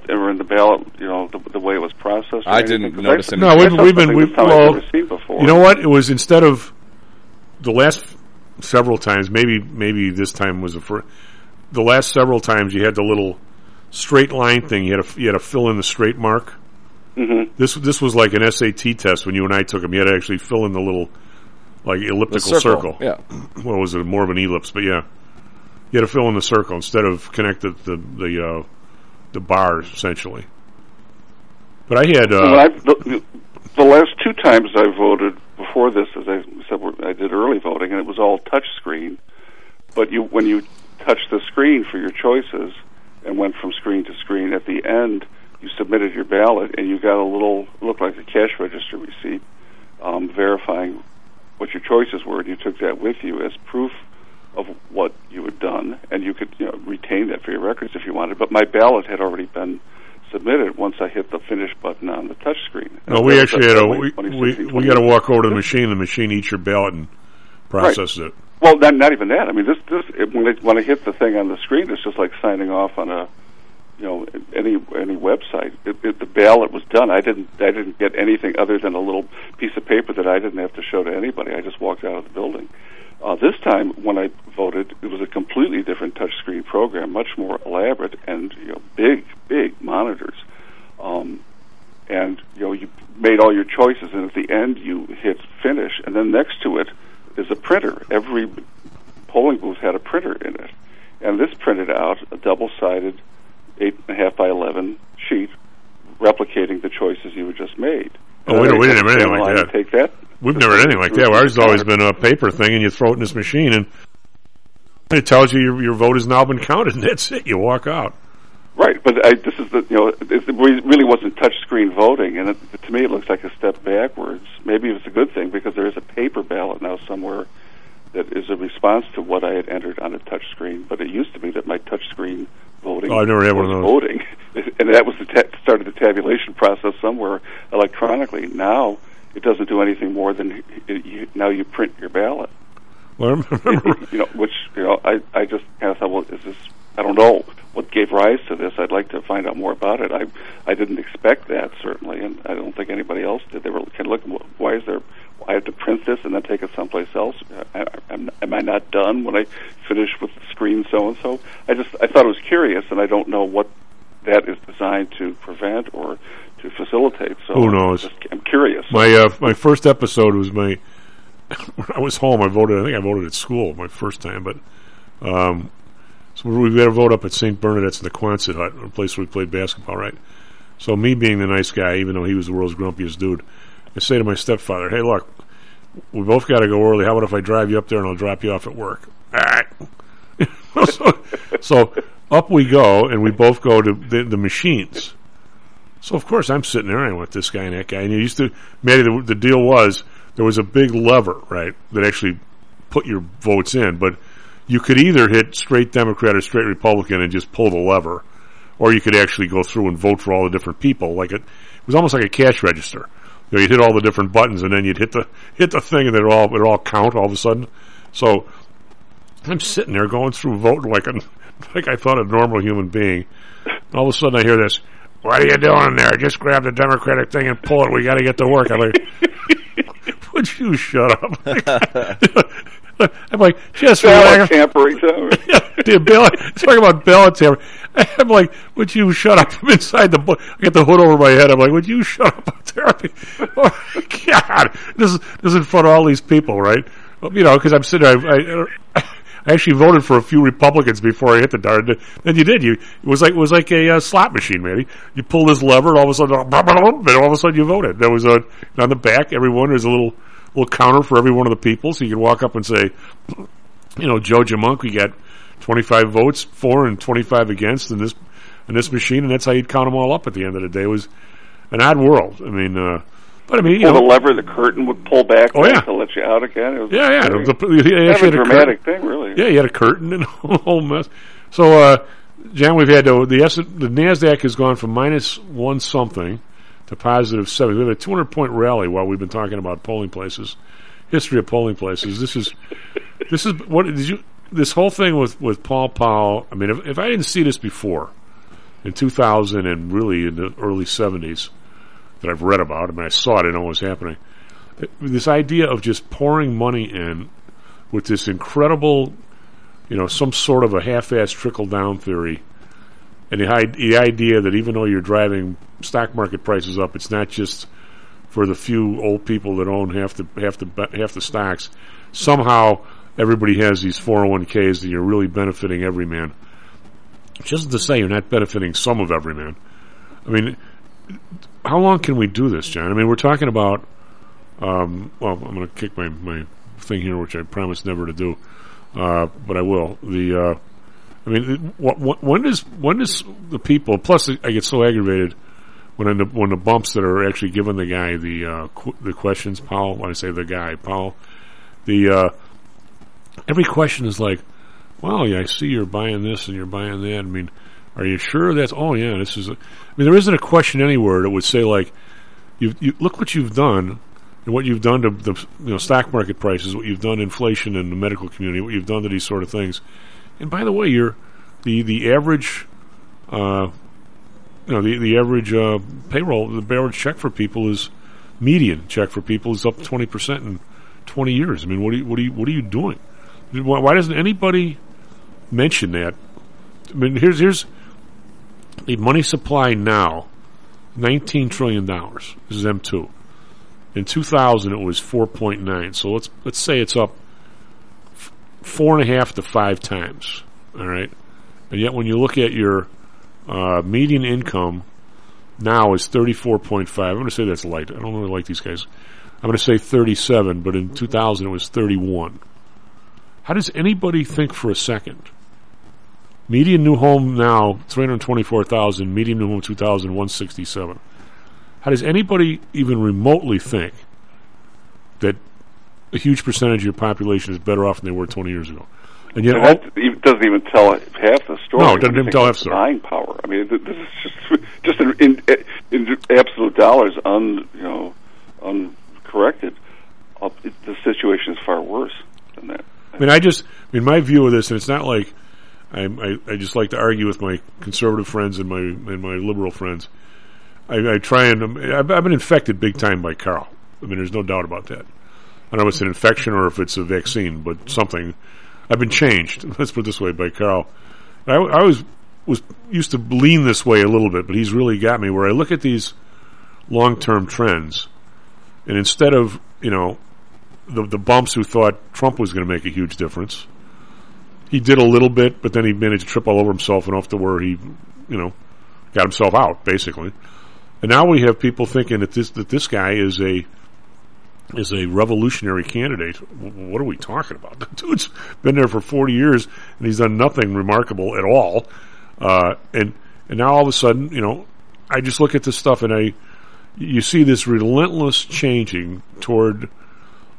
the way it was processed. I didn't notice anything. No, we've been before. You know what? It was instead of the last several times. Maybe this time was the last several times you had the little straight line thing. You had to fill in the straight mark. Mm-hmm. This was like an SAT test when you and I took them. You had to actually fill in the little like elliptical circle. Yeah. Well, it was more of an ellipse, but yeah. You had to fill in the circle instead of connect the bars, essentially. But I had... the last 2 times I voted before this, as I said, I did early voting, and it was all touch screen. But when you touched the screen for your choices and went from screen to screen, at the end, you submitted your ballot, and you got a little, looked like a cash register receipt, verifying what your choices were, and you took that with you as proof of what you had done, and you could retain that for your records if you wanted. But my ballot had already been submitted once I hit the finish button on the touch screen. No, we actually had we got to walk over to the machine. The machine eats your ballot and processes it. Well, not even that. I mean, when I hit the thing on the screen, it's just like signing off on a any website. The ballot was done. I didn't get anything other than a little piece of paper that I didn't have to show to anybody. I just walked out of the building. This time, when I voted, it was a completely different touchscreen program, much more elaborate, and big monitors. And you made all your choices, and at the end, you hit finish, and then next to it is a printer. Every polling booth had a printer in it, and this printed out a double-sided 8.5 by 11 sheet replicating the choices you had just made. Oh, we didn't have anything like that. Take that. We've never had anything like that. Ours has always been a paper thing, and you throw it in this machine, and it tells you your vote has now been counted, and that's it. You walk out. Right, but this is it really wasn't touchscreen voting, and to me it looks like a step backwards. Maybe it's a good thing because there is a paper ballot now somewhere that is a response to what I had entered on a touchscreen. But it used to be that my touchscreen voting I've never had one of those. Voting, and that was the start of the tabulation process somewhere electronically. Now it doesn't do anything more than now you print your ballot. Well, I remember. I just kind of thought, well, is this? I don't know what gave rise to this. I'd like to find out more about it. I didn't expect that, certainly, and I don't think anybody else did. They were kind of looking, why is there? I have to print this and then take it someplace else. Am I not done when I finish with the screen so and so? I thought it was curious, and I don't know what that is designed to prevent or to facilitate. So who knows? I'm curious. My first episode was when I was home. I think I voted at school my first time, but so we got to vote up at St. Bernadette's in the Quonset Hut, a place where we played basketball, right? So me being the nice guy, even though he was the world's grumpiest dude, I say to my stepfather, "Hey, look, we both got to go early. How about if I drive you up there and I'll drop you off at work?" All right. so up we go, and we both go to the machines. So of course I'm sitting there, and I want this guy and that guy. And you used to, Maddie, the deal was there was a big lever, right, that actually put your votes in, but you could either hit straight Democrat or straight Republican and just pull the lever, or you could actually go through and vote for all the different people. Like it was almost like a cash register. You know, you'd hit all the different buttons, and then you'd hit the thing, and it'd all count all of a sudden. So I'm sitting there going through voting like I thought a normal human being. And all of a sudden I hear this. What are you doing in there? Just grab the Democratic thing and pull it. We got to get to work. I'm like, would you shut up? I'm like, just ballot tampering. Talking about ballot tampering. I'm like, would you shut up? I'm inside the book. I get the hood over my head. I'm like, would you shut up out there? Oh, God. This is in front of all these people, right? You know, because I'm sitting there. I actually voted for a few Republicans before I hit the darn. And you did. It was like a slot machine, man. You pull this lever, and all of a sudden, you voted. There was on the back. Everyone there's a little counter for every one of the people, so you can walk up and say, you know, Joe Jamunk, we got 25 votes for and 25 against in this machine, and that's how you'd count them all up at the end of the day. It was an odd world. I mean, but I mean, you know, the lever, the curtain would pull back to let you out again. It was kind of a dramatic thing, really. Yeah, you had a curtain and a whole mess. So, John, we've had the NASDAQ has gone from -1 something to +7. We have a 200-point rally while we've been talking about polling places, history of polling places. This is what did you? This whole thing with Paul Powell. I mean, if I didn't see this before in 2000 and really in the early 70s. That I've read about. I mean, I saw it. I know what was happening. This idea of just pouring money in with this incredible, you know, some sort of a half-assed trickle-down theory, and the idea that even though you're driving stock market prices up, it's not just for the few old people that own half the stocks. Somehow, everybody has these 401ks that you're really benefiting every man. Just to say you're not benefiting some of every man. I mean, how long can we do this, John? I mean, we're talking about, well, I'm going to kick my thing here, which I promised never to do, but I will. I mean, when does the people, plus I get so aggravated when the bumps that are actually giving the guy the questions, Powell, when I say the guy, Powell, every question is like, well, yeah, I see you're buying this and you're buying that. I mean, are you sure that's? Oh yeah, this is. I mean, there isn't a question anywhere that would say like, you look what you've done, and what you've done to the stock market prices, what you've done to inflation in the medical community, what you've done to these sort of things. And by the way, you're the average, the average payroll, the average check for people is median check for people is up 20% in 20 years. I mean, what are you doing? Why doesn't anybody mention that? I mean, here's the money supply now, $19 trillion. This is M2. In 2000, it was 4.9. So let's say it's up 4.5 to 5 times. All right, and yet when you look at your median income now is 34.5. I'm going to say that's light. I don't really like these guys. I'm going to say 37, but in 2000 it was 31. How does anybody think for a second? Median new home now, 324,000. Median new home 2000, 167. How does anybody even remotely think that a huge percentage of your population is better off than they were 20 years ago? And yet, that doesn't even tell half the story. No, it doesn't even tell half the story. Buying power. I mean, this is just in absolute dollars, uncorrected. The situation is far worse than that. I mean, my view of this, and it's not like I just like to argue with my conservative friends and my liberal friends. I try and I've been infected big time by Carl. I mean, there's no doubt about that. I don't know if it's an infection or if it's a vaccine, but something. I've been changed. Let's put it this way, by Carl. I was used to lean this way a little bit, but he's really got me where I look at these long-term trends, and instead of the bumps who thought Trump was going to make a huge difference, he did a little bit, but then he managed to trip all over himself enough to where he, got himself out basically. And now we have people thinking that this guy is a revolutionary candidate. What are we talking about? The dude's been there for 40 years and he's done nothing remarkable at all. And now all of a sudden, I just look at this stuff and you see this relentless changing toward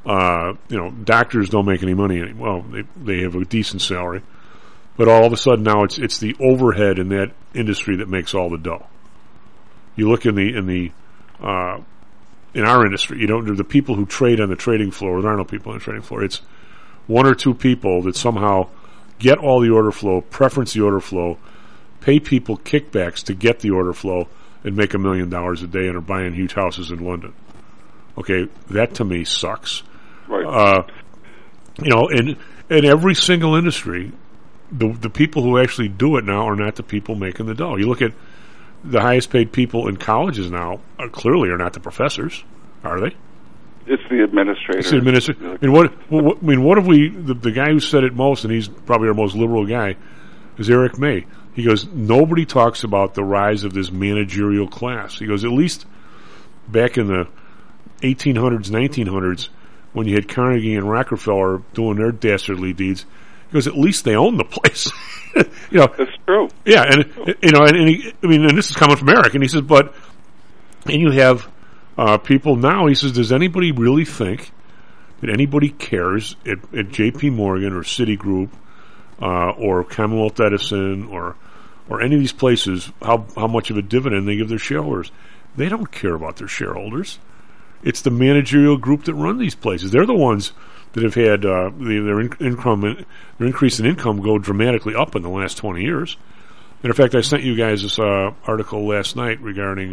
doctors don't make any money anymore. Well, they have a decent salary, but all of a sudden now it's the overhead in that industry that makes all the dough. You look in our industry, the people who trade on the trading floor. There are no people on the trading floor. It's one or two people that somehow get all the order flow, preference the order flow, pay people kickbacks to get the order flow, and make $1 million a day and are buying huge houses in London. Okay, that to me sucks. Right. In every single industry, the people who actually do it now are not the people making the dough. You look at the highest paid people in colleges now clearly are not the professors, are they? It's the administrator. It's the administrator. What have we? The guy who said it most, and he's probably our most liberal guy, is Eric May. He goes, nobody talks about the rise of this managerial class. He goes, at least back in the 1800s, 1900s, when you had Carnegie and Rockefeller doing their dastardly deeds, he goes, at least they own the place. That's true. Yeah, and this is coming from Eric, and he says, and you have people now. He says, does anybody really think that anybody cares at J.P. Morgan or Citigroup or Commonwealth Edison or any of these places how much of a dividend they give their shareholders? They don't care about their shareholders. It's the managerial group that run these places. They're the ones that have had their increase in income go dramatically up in the last 20 years. And in fact, I sent you guys this article last night regarding.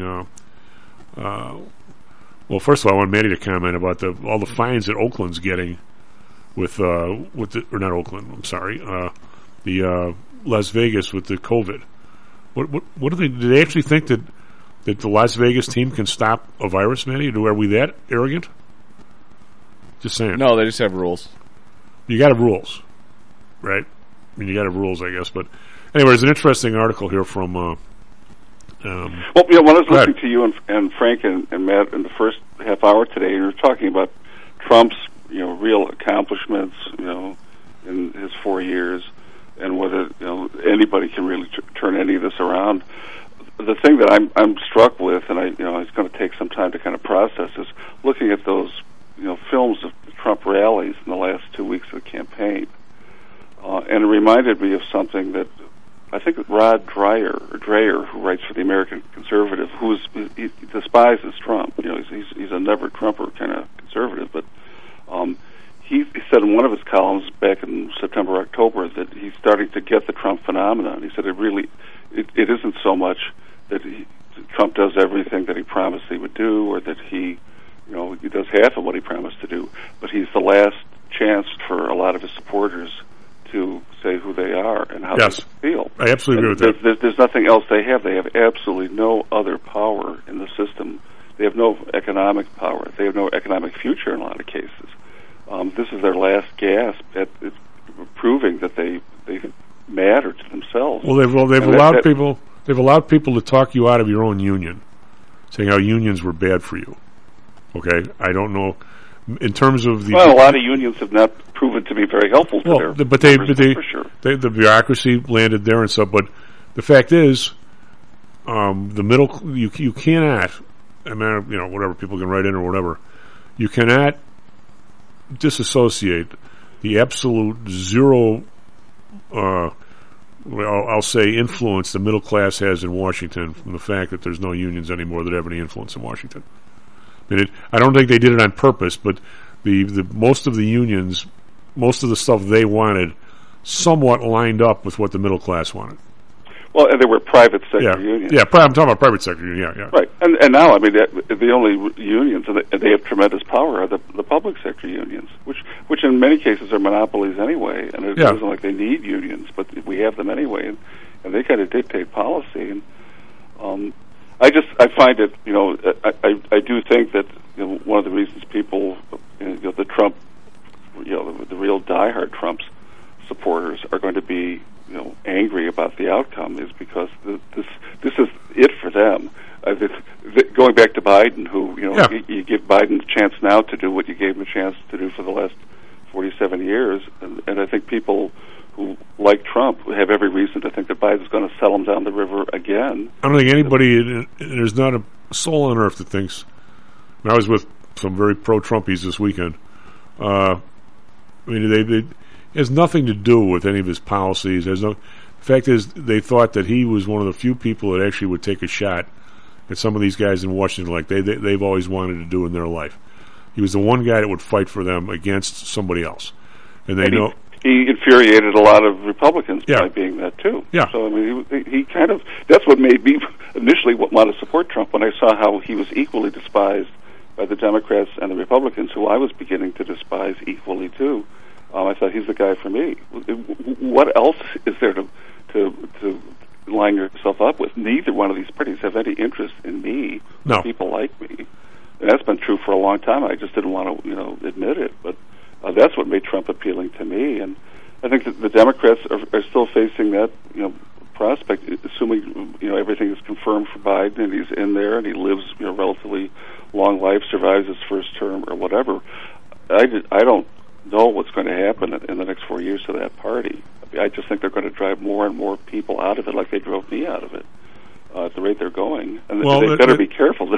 Well, first of all, I want Maddie to comment about all the fines that Oakland's getting the Las Vegas with the COVID. What do they? Do they actually think that the Las Vegas team can stop a virus, Maddie? Are we that arrogant? Just saying. No, they just have rules. You got to have rules, right? I mean, you got to have rules, I guess. But anyway, there's an interesting article here from. When I was listening to you and Frank and Matt in the first half hour today, you were talking about Trump's real accomplishments, in his 4 years, and whether anybody can really turn any of this around. The thing that I'm struck with, and it's going to take some time to kind of process, is looking at those films of the Trump rallies in the last 2 weeks of the campaign, and it reminded me of something that I think Rod Dreher, who writes for the American Conservative, he despises Trump. He's a never Trumper kind of conservative, but he said in one of his columns back in September, October, that he's starting to get the Trump phenomenon. He said it isn't so much that Trump does everything that he promised he would do, or that he does half of what he promised to do, but he's the last chance for a lot of his supporters to say who they are and how they feel. I absolutely agree with that. There's nothing else they have. They have absolutely no other power in the system. They have no economic power. They have no economic future in a lot of cases. This is their last gasp at proving that they matter to themselves. Well, they've allowed people to talk you out of your own union, saying how unions were bad for you. Okay, I don't know. In terms of a lot of unions have not proven to be very helpful to their members, for sure. The bureaucracy landed there and stuff. But the fact is, the middle you cannot. I mean, whatever people can write in or whatever, you cannot disassociate the absolute zero. I'll say influence the middle class has in Washington from the fact that there's no unions anymore that have any influence in Washington. I don't think they did it on purpose, but the most of the unions, most of the stuff they wanted, somewhat lined up with what the middle class wanted. Well, and they were private sector unions. Yeah, I'm talking about private sector unions. Yeah. Right, and now the only unions and they have tremendous power are the public sector unions, which in many cases are monopolies anyway, and it isn't like they need unions, but we have them anyway, and they kind of dictate policy. And I find it, I do think that one of the reasons people, the Trump, the real diehard Trump's supporters are going to be, angry about the outcome is because this is it for them. Going back to Biden, who you give Biden a chance now to do what you gave him a chance to do for the last 47 years, and I think people who, like Trump, have every reason to think that Biden's going to sell him down the river again. I don't think anybody, there's not a soul on earth that thinks, and I was with some very pro-Trumpies this weekend, I mean, it has nothing to do with any of his policies. The fact is, they thought that he was one of the few people that actually would take a shot at some of these guys in Washington, like they've always wanted to do in their life. He was the one guy that would fight for them against somebody else, and they know. He infuriated a lot of Republicans by being that too. Yeah. So I mean, he kind of, that's what made me initially want to support Trump, when I saw how he was equally despised by the Democrats and the Republicans, who I was beginning to despise equally too. I thought, he's the guy for me. What else is there to line yourself up with? Neither one of these parties have any interest in me. No. People like me, and that's been true for a long time. I just didn't want to, admit it, but. That's what made Trump appealing to me, and I think that the Democrats are still facing that, prospect, assuming, everything is confirmed for Biden and he's in there and he lives, relatively long life, survives his first term or whatever. I don't know what's going to happen in the next 4 years to that party. I just think they're going to drive more and more people out of it, like they drove me out of it. At the rate they're going, and they better be careful.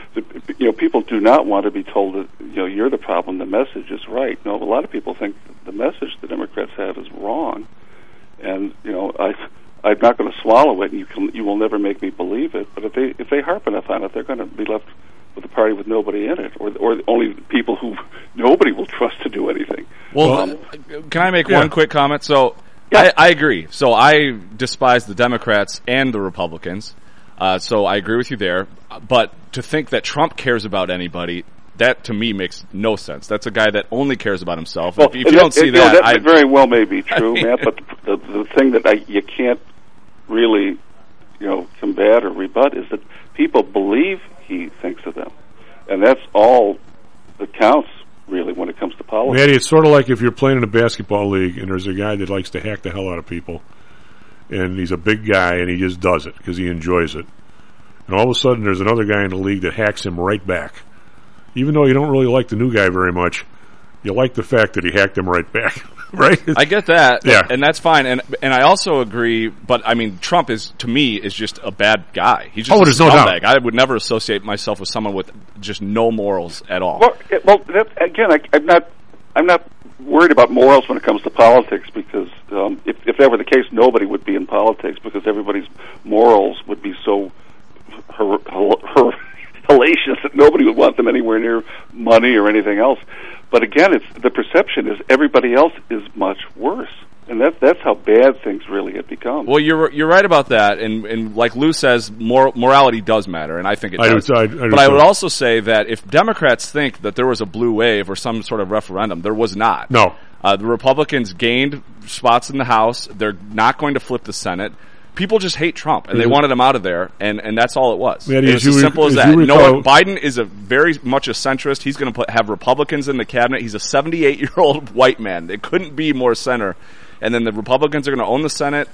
People do not want to be told that you're the problem. The message is right. No, a lot of people think the message the Democrats have is wrong, and I'm not going to swallow it. And you will never make me believe it. But if they harp enough on it, they're going to be left with a party with nobody in it, or only people who nobody will trust to do anything. Well, can I make one quick comment? So. Yeah. I agree. So I despise the Democrats and the Republicans. So I agree with you there. But to think that Trump cares about anybody, that to me makes no sense. That's a guy that only cares about himself. Well, if you don't see that, very well may be true, Matt. But the thing that you can't really, combat or rebut is that people believe he thinks of them, and that's all that counts. Really, when it comes to politics. Maddie, it's sort of like if you're playing in a basketball league and there's a guy that likes to hack the hell out of people, and he's a big guy and he just does it because he enjoys it. And all of a sudden there's another guy in the league that hacks him right back. Even though you don't really like the new guy very much, you like the fact that he hacked him right back. Right? I get that. Yeah. And that's fine. And I also agree, but I mean, Trump to me is just a bad guy. He's just a scumbag. I would never associate myself with someone with just no morals at all. Well, again, I'm not worried about morals when it comes to politics, because if that were the case, nobody would be in politics, because everybody's morals would be so hellacious that nobody would want them anywhere near money or anything else. But again, the perception is everybody else is much worse, and that's how bad things really have become. Well, you're right about that, and like Lou says, morality does matter, and I think it does. But I would also say that if Democrats think that there was a blue wave or some sort of referendum, there was not. No. The Republicans gained spots in the House. They're not going to flip the Senate. People just hate Trump, and they wanted him out of there, and that's all it was. Maddie, it was as simple as that. Biden is very much a centrist. He's going to have Republicans in the cabinet. He's a 78-year-old white man. It couldn't be more center. And then the Republicans are going to own the Senate.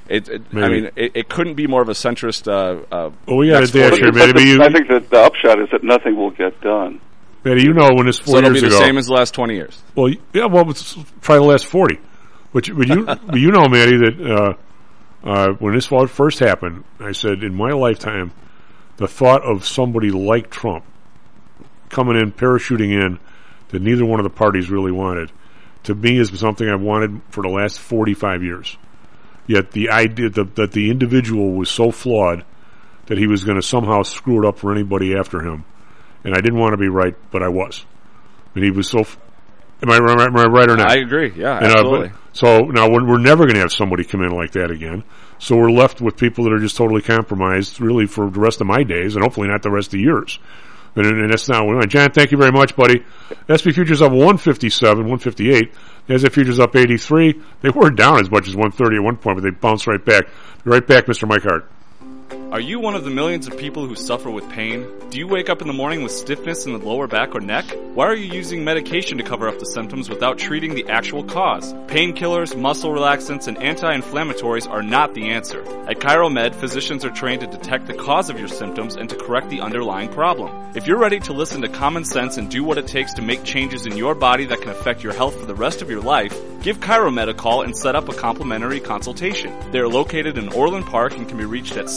It couldn't be more of a centrist. We got a dash here, Maddie. I think that the upshot is that nothing will get done. Maddie, when it's 4 years ago. So it'll be the same as the last 20 years. Well, it's probably the last 40. But Maddie, that... when this first happened, I said, in my lifetime, the thought of somebody like Trump coming in, parachuting in, that neither one of the parties really wanted, to me is something I've wanted for the last 45 years. Yet the idea that the individual was so flawed that he was going to somehow screw it up for anybody after him. And I didn't want to be right, but I was. And he was so... Am I right or not? I agree, yeah, absolutely. So now we're never going to have somebody come in like that again. So we're left with people that are just totally compromised, really, for the rest of my days, and hopefully not the rest of yours. And that's not what John, thank you very much, buddy. SP futures up 157, 158. NASDAQ futures up 83. They were down as much as 130 at one point, but they bounced right back. Be right back, Mr. Mike Hart. Are you one of the millions of people who suffer with pain? Do you wake up in the morning with stiffness in the lower back or neck? Why are you using medication to cover up the symptoms without treating the actual cause? Painkillers, muscle relaxants, and anti-inflammatories are not the answer. At ChiroMed, physicians are trained to detect the cause of your symptoms and to correct the underlying problem. If you're ready to listen to common sense and do what it takes to make changes in your body that can affect your health for the rest of your life, Give ChiroMed a call and set up a complimentary consultation. They are located in Orland Park and can be reached at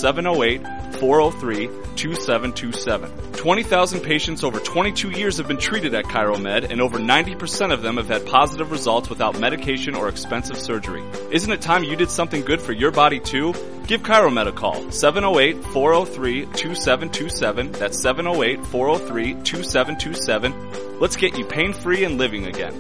708-403-2727. 20,000 patients over 22 years have been treated at ChiroMed, and over 90% of them have had positive results without medication or expensive surgery. Isn't it time you did something good for your body too? Give ChiroMed a call, 708-403-2727. That's 708-403-2727. Let's get you pain-free and living again.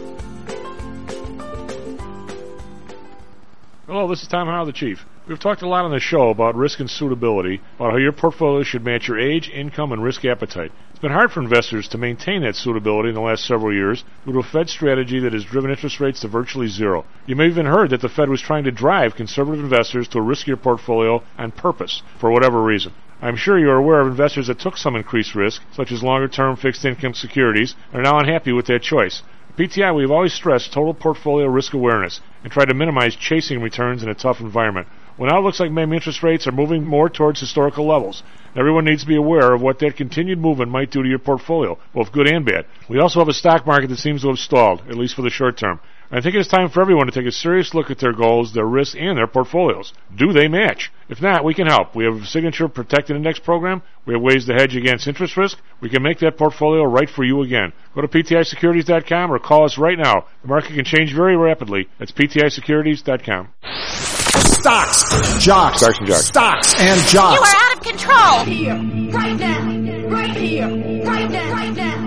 Hello, this is Tom Howell, the Chief. We've talked a lot on the show about risk and suitability, about how your portfolio should match your age, income, and risk appetite. It's been hard for investors to maintain that suitability in the last several years due to a Fed strategy that has driven interest rates to virtually zero. You may have even heard that the Fed was trying to drive conservative investors to a riskier portfolio on purpose, for whatever reason. I'm sure you're aware of investors that took some increased risk, such as longer-term fixed income securities, and are now unhappy with that choice. At PTI, we've always stressed total portfolio risk awareness and tried to minimize chasing returns in a tough environment. Well, now it looks like maybe interest rates are moving more towards historical levels. Everyone needs to be aware of what that continued movement might do to your portfolio, both good and bad. We also have a stock market that seems to have stalled, at least for the short term. I think it is time for everyone to take a serious look at their goals, their risks, and their portfolios. Do they match? If not, we can help. We have a Signature Protected Index program. We have ways to hedge against interest risk. We can make that portfolio right for you again. Go to PTIsecurities.com or call us right now. The market can change very rapidly. That's PTIsecurities.com. Stocks, jocks, Stocks and jocks. Stocks and jocks. You are out of control. Here, right now, right here, right now, right now.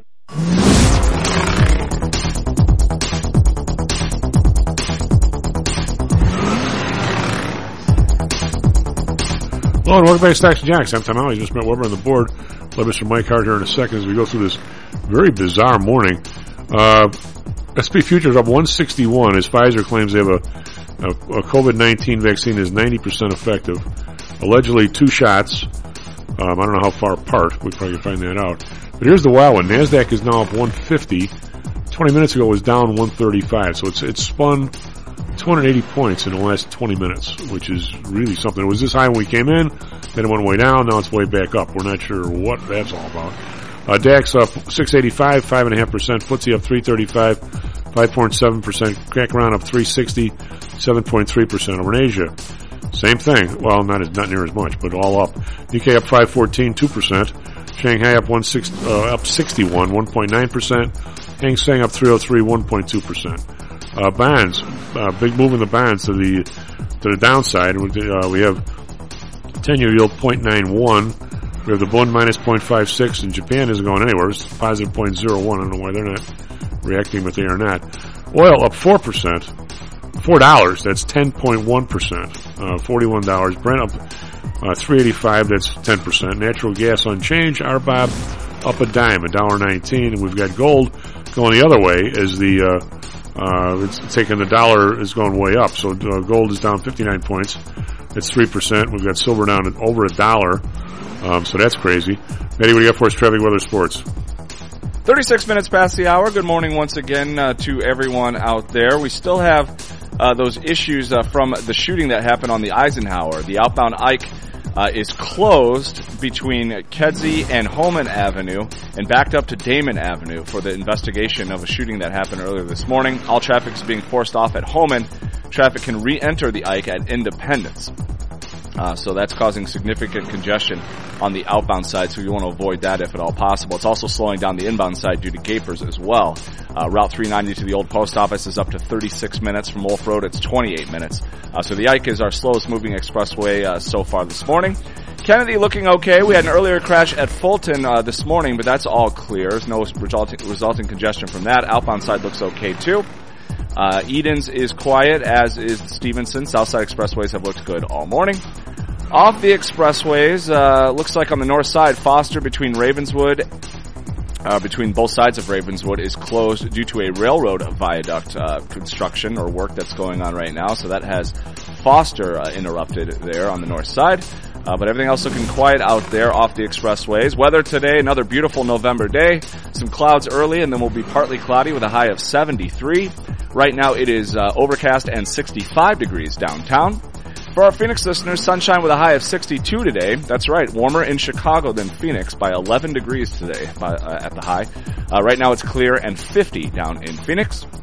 Hello and welcome back to Stocks and Jocks. I'm Tom Howell. Just met Weber on the board. Let Mr. Mike Hart here in a second as we go through this very bizarre morning. SP futures up 161 as Pfizer claims they have a COVID-19 vaccine is 90% effective. Allegedly 2 shots. I don't know how far apart. We probably can find that out. But here's the wild one. NASDAQ is now up 150. 20 minutes ago it was down 135. So it's spun 280 points in the last 20 minutes, which is really something. It was this high when we came in, then it went way down, now it's way back up. We're not sure what that's all about. DAX up 685, 5.5%. FTSE up 335, 5.7%. CAC up 360, 7.3%. Over in Asia, same thing. Well, not near as much, but all up. UK up 514, 2%. Shanghai up 61, 1.9%. Hang Seng up 303, 1.2%. Bonds, big move in the bonds to the downside. We have 10-year yield 0.91. We have the bond minus 0.56, and Japan isn't going anywhere. It's positive 0.01. I don't know why they're not reacting, but they are not. Oil up 4%. $4, that's 10.1%. $41. Brent up 385, that's 10%. Natural gas unchanged. RBOB up a dime, $1.19. And we've got gold going the other way as it's taking the dollar is going way up. So gold is down 59 points. That's 3%. We've got silver down at over $1. So that's crazy. Matty, what do you got for us? Traffic, weather, sports. 36 minutes past the hour. Good morning once again to everyone out there. We still have those issues from the shooting that happened on the Eisenhower. The outbound Ike is closed between Kedzie and Holman Avenue and backed up to Damon Avenue for the investigation of a shooting that happened earlier this morning. All traffic is being forced off at Holman. Traffic can re-enter the Ike at Independence. So that's causing significant congestion on the outbound side, so you want to avoid that if at all possible. It's also slowing down the inbound side due to gapers as well. Route 390 to the old post office is up to 36 minutes. From Wolf Road, it's 28 minutes. So the Ike is our slowest moving expressway so far this morning. Kennedy looking okay. We had an earlier crash at Fulton this morning, but that's all clear. There's no resulting congestion from that. Outbound side looks okay too. Edens is quiet, as is Stevenson. Southside expressways have looked good all morning. Off the expressways, looks like on the north side, Foster between Ravenswood, between both sides of Ravenswood is closed due to a railroad viaduct construction or work that's going on right now. So that has Foster interrupted there on the north side. But everything else looking quiet out there off the expressways. Weather today, another beautiful November day. Some clouds early, and then we'll be partly cloudy with a high of 73. Right now it is overcast and 65 degrees downtown. For our Phoenix listeners, sunshine with a high of 62 today. That's right, warmer in Chicago than Phoenix by 11 degrees today at the high. Right now it's clear and 50 down in Phoenix.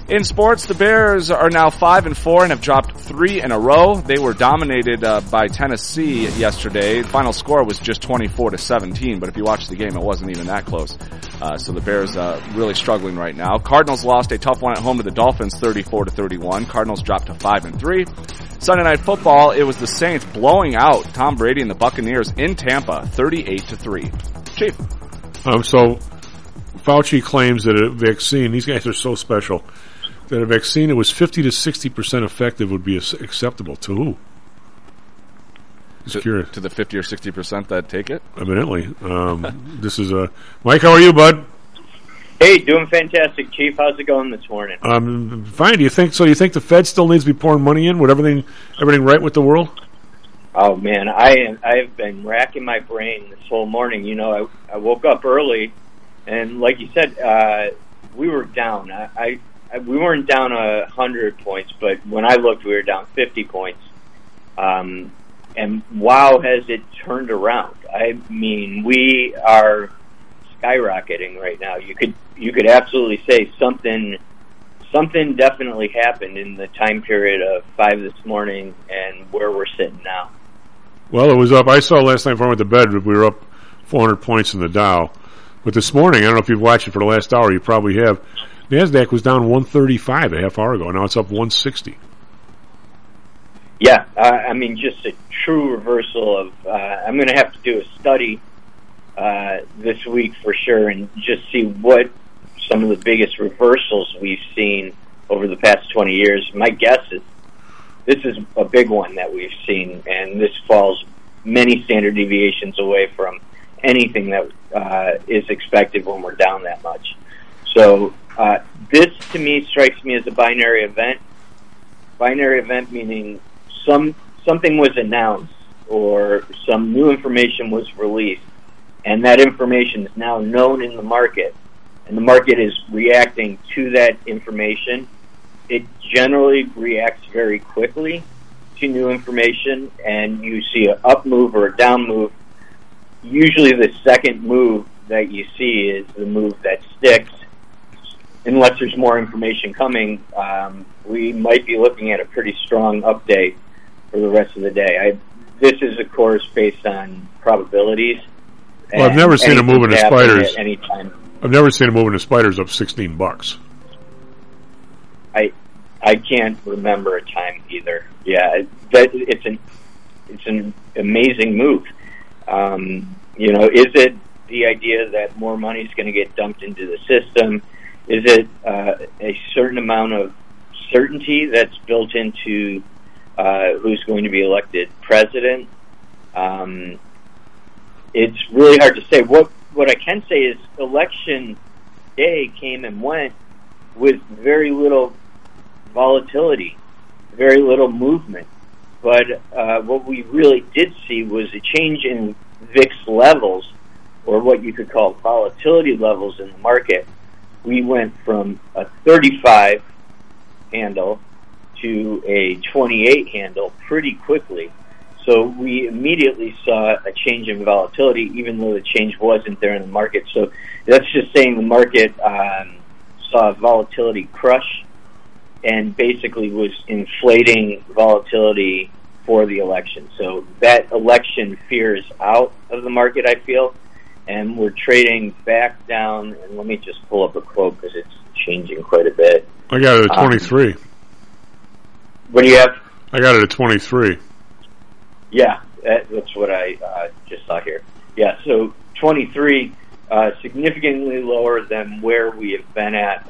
In sports, the Bears are now 5-4 and have dropped 3 in a row. They were dominated by Tennessee yesterday. The final score was just 24-17, but if you watch the game, it wasn't even that close. So the Bears really struggling right now. Cardinals lost a tough one at home to the Dolphins, 34-31. Cardinals dropped to 5-3. Sunday Night Football, it was the Saints blowing out Tom Brady and the Buccaneers in Tampa, 38-3. Chief. So Fauci claims that a vaccine, these guys are so special, that a vaccine that was 50 to 60% effective would be acceptable to who? Just curious. To the 50 or 60% that take it? Evidently. This is Mike, how are you, bud? Hey, doing fantastic, Chief. How's it going this morning? Fine. Do you think the Fed still needs to be pouring money in with everything right with the world? Oh man, I've been racking my brain this whole morning. You know, I woke up early, and like you said, we were down. We weren't down 100 points, but when I looked, we were down 50 points. And wow, has it turned around? I mean, we are skyrocketing right now. You could absolutely say something definitely happened in the time period of 5 this morning and where we're sitting now. Well, it was up. I saw last night before I went to bed that we were up 400 points in the Dow. But this morning, I don't know if you've watched it for the last hour, you probably have, NASDAQ was down 135 a half hour ago. Now it's up 160. Yeah, I mean, just a true reversal of, I'm going to have to do a study this week for sure and just see what some of the biggest reversals we've seen over the past 20 years. My guess is this is a big one that we've seen, and this falls many standard deviations away from anything that is expected when we're down that much. So this, to me, strikes me as a binary event. Binary event meaning something was announced or some new information was released, and that information is now known in the market, and the market is reacting to that information. It generally reacts very quickly to new information, and you see an up move or a down move. Usually the second move that you see is the move that sticks. Unless there's more information coming, we might be looking at a pretty strong update for the rest of the day. This is, of course, based on probabilities. Well, I've never seen a move in the spiders. I've never seen a move in the spiders up $16. I can't remember a time either. Yeah, it's an amazing move. You know, is it the idea that more money is going to get dumped into the system? Is it a certain amount of certainty that's built into who's going to be elected president? It's really hard to say. What I can say is election day came and went with very little volatility, very little movement. But what we really did see was a change in VIX levels, or what you could call volatility levels in the market. We went from a 35 handle to a 28 handle pretty quickly. So we immediately saw a change in volatility, even though the change wasn't there in the market. So that's just saying the market saw volatility crush and basically was inflating volatility for the election. So that election fear is out of the market, I feel, and we're trading back down. And let me just pull up a quote because it's changing quite a bit. I got it at 23. What do you have? I got it at 23. Yeah, that's what I just saw here. Yeah, so 23, significantly lower than where we have been at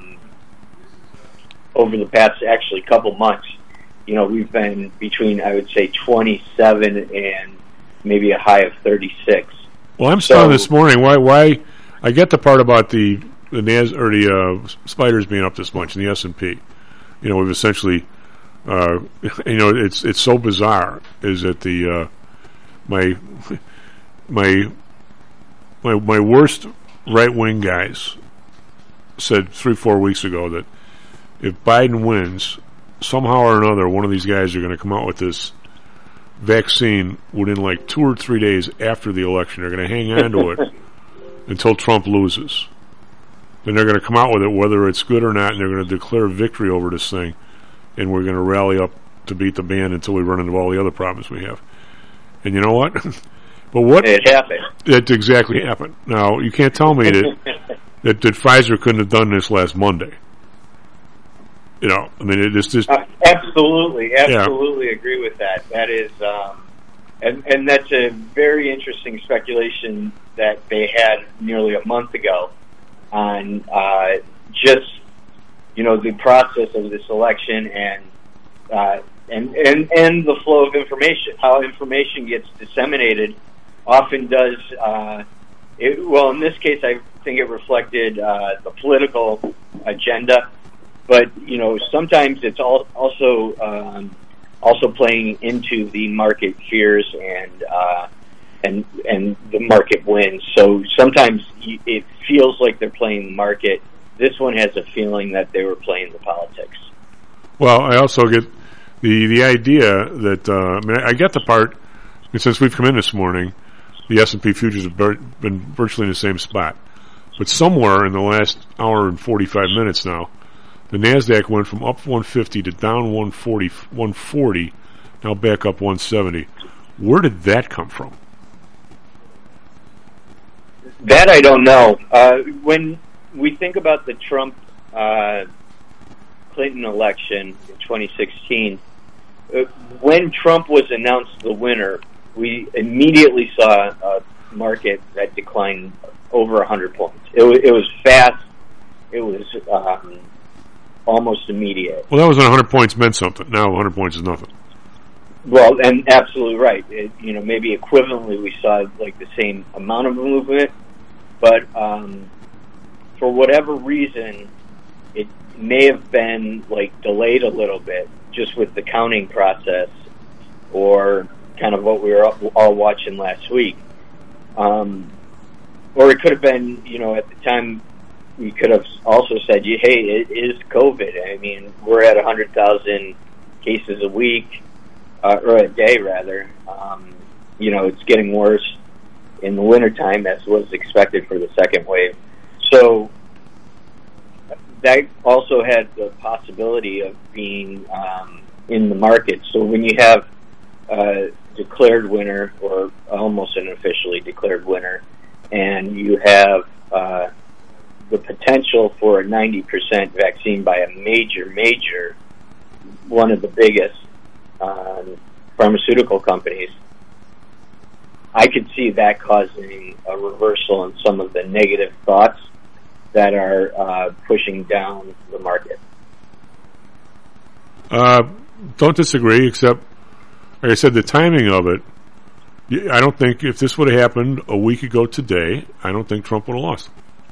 over the past, actually, couple months. You know, we've been between, I would say, 27 and maybe a high of 36. Well, I'm stunned this morning. Why? I get the part about the spiders being up this much in the S&P. You know, we've essentially, you know, it's so bizarre. Is that the my worst right wing guys said 3-4 weeks ago that if Biden wins, somehow or another, one of these guys are going to come out with this vaccine within like 2 or 3 days after the election. They're going to hang on to it until Trump loses. then they're going to come out with it, whether it's good or not, and they're going to declare victory over this thing, and we're going to rally up to beat the ban until we run into all the other problems we have. And you know what? But what? It happened. It exactly happened. Now, you can't tell me that Pfizer couldn't have done this last Monday. You know, I mean, it just absolutely agree with that. That is, and that's a very interesting speculation that they had nearly a month ago on just, you know, the process of this election and the flow of information. How information gets disseminated often does. Well, in this case, I think it reflected the political agenda. But, you know, sometimes it's also playing into the market fears and the market wins. So sometimes it feels like they're playing the market. This one has a feeling that they were playing the politics. Well, I also get the idea that I mean, I get the part. Since we've come in this morning, the S&P futures have been virtually in the same spot. But somewhere in the last hour and 45 minutes now, the NASDAQ went from up 150 to down 140, now back up 170. Where did that come from? That I don't know. When we think about the Trump Clinton election in 2016, when Trump was announced the winner, we immediately saw a market that declined over 100 points. It was fast. It was almost immediate. Well, that was when 100 points meant something. Now 100 points is nothing. Well, and absolutely right. You know, maybe equivalently we saw like the same amount of movement, but for whatever reason, it may have been like delayed a little bit just with the counting process or kind of what we were all watching last week. Or it could have been, you know, at the time, we could have also said, hey, it is COVID. I mean, we're at 100,000 cases a week, or a day, rather. You know, it's getting worse in the wintertime, as was expected for the second wave. So that also had the possibility of being in the market. So when you have a declared winner, or almost an officially declared winner, and you have the potential for a 90% vaccine by a major, one of the biggest pharmaceutical companies, I could see that causing a reversal in some of the negative thoughts that are pushing down the market. Don't disagree, except, like I said, the timing of it, I don't think, if this would have happened a week ago today, I don't think Trump would have lost.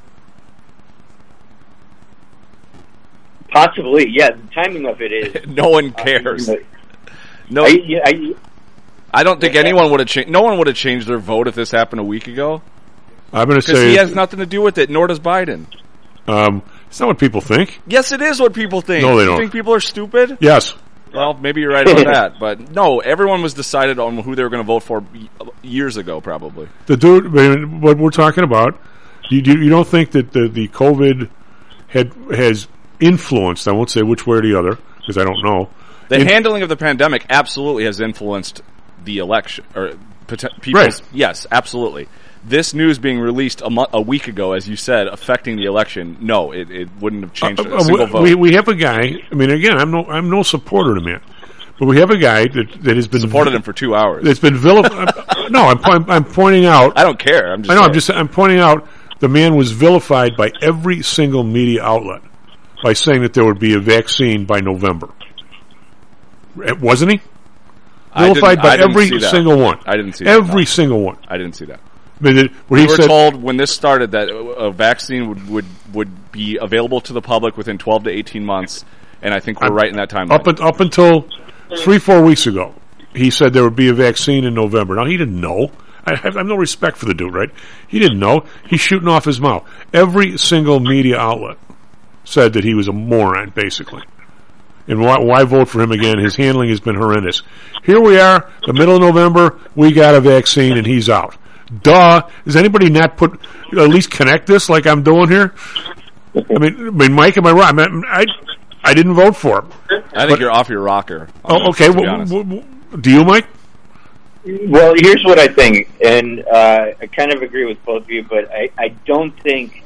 Possibly, yeah. The timing of it is... No one cares. No, I don't think anyone would have changed. No one would have changed their vote if this happened a week ago. I'm going to say... Because he has nothing to do with it, nor does Biden. It's not what people think. Yes, it is what people think. No, they don't. You think people are stupid? Yes. Well, maybe you're right on that, but no, everyone was decided on who they were going to vote for years ago, probably. The dude, what we're talking about, you don't think that the COVID has influenced, I won't say which way or the other, because I don't know. The handling of the pandemic absolutely has influenced the election, or people's, right. Yes, absolutely. This news being released a week ago, as you said, affecting the election, no, it wouldn't have changed a single vote. We have a guy, I mean, again, I'm no supporter of the man, but we have a guy that has been... Supported him for 2 hours. That's been vilified. No, I'm pointing out... I don't care. I'm pointing out the man was vilified by every single media outlet by saying that there would be a vaccine by November. Wasn't he? Vilified by every single one. I didn't see that. Every single one. I didn't see that. We were told when this started that a vaccine would be available to the public within 12 to 18 months, and I think we're right in that timeline. Up until 3-4 weeks ago, he said there would be a vaccine in November. Now, he didn't know. I have no respect for the dude, right? He didn't know. He's shooting off his mouth. Every single media outlet said that he was a moron, basically. And why vote for him again? His handling has been horrendous. Here we are, the middle of November, we got a vaccine, and he's out. Duh. Does anybody not at least connect this like I'm doing here? I mean, Mike, am I wrong? I didn't vote for him. I think you're off your rocker. Oh, okay. Do you, Mike? Well, here's what I think, and I kind of agree with both of you, but I don't think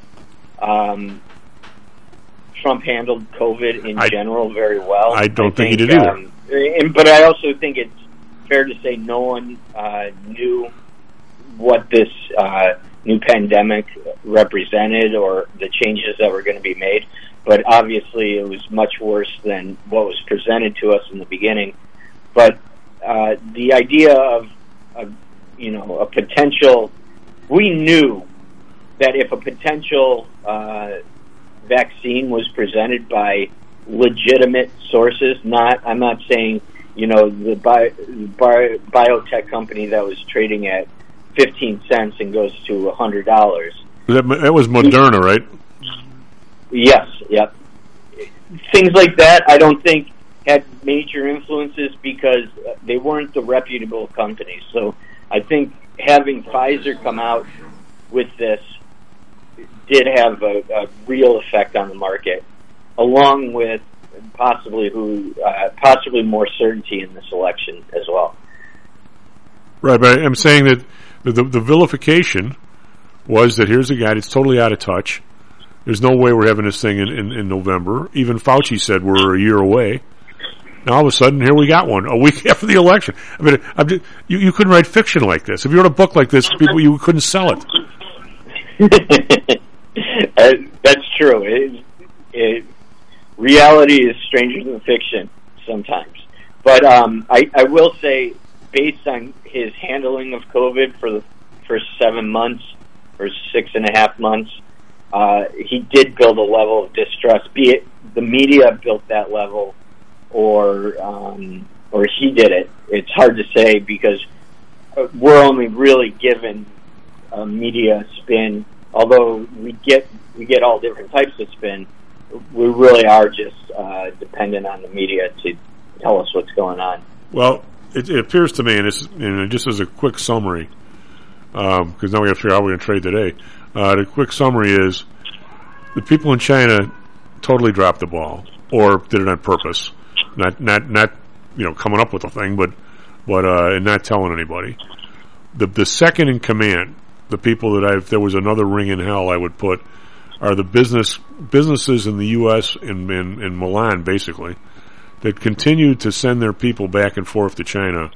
Trump handled COVID in general very well. I don't think he did either. But I also think it's fair to say no one knew what this new pandemic represented or the changes that were going to be made. But obviously it was much worse than what was presented to us in the beginning. But the idea of a potential, we knew that if a potential vaccine was presented by legitimate sources, I'm not saying, the biotech company that was trading at 15 cents and goes to $100. That was Moderna, right? Yes, yep. Things like that, I don't think had major influences because they weren't the reputable companies. So I think having Pfizer come out with this did have a real effect on the market, along with possibly more certainty in this election as well. Right, but I'm saying that the vilification was that here's a guy that's totally out of touch. There's no way we're having this thing in November. Even Fauci said we're a year away. Now all of a sudden, here we got one a week after the election. I mean, you couldn't write fiction like this. If you wrote a book like this, you couldn't sell it. That's true. Reality is stranger than fiction sometimes. But I will say, based on his handling of COVID for the first 7 months or 6.5 months, he did build a level of distrust. Be it the media built that level, or he did it. It's hard to say because we're only really given a media spin. Although we get all different types of spin, we really are just dependent on the media to tell us what's going on. Well, it appears to me, and just as a quick summary, because now we have to figure out how we're going to trade today. The quick summary is the people in China totally dropped the ball, or did it on purpose. Not coming up with a thing, but and not telling anybody. The second in command, the people that if there was another ring in hell, I would put, are the businesses in the U.S. in Milan, basically, that continued to send their people back and forth to China,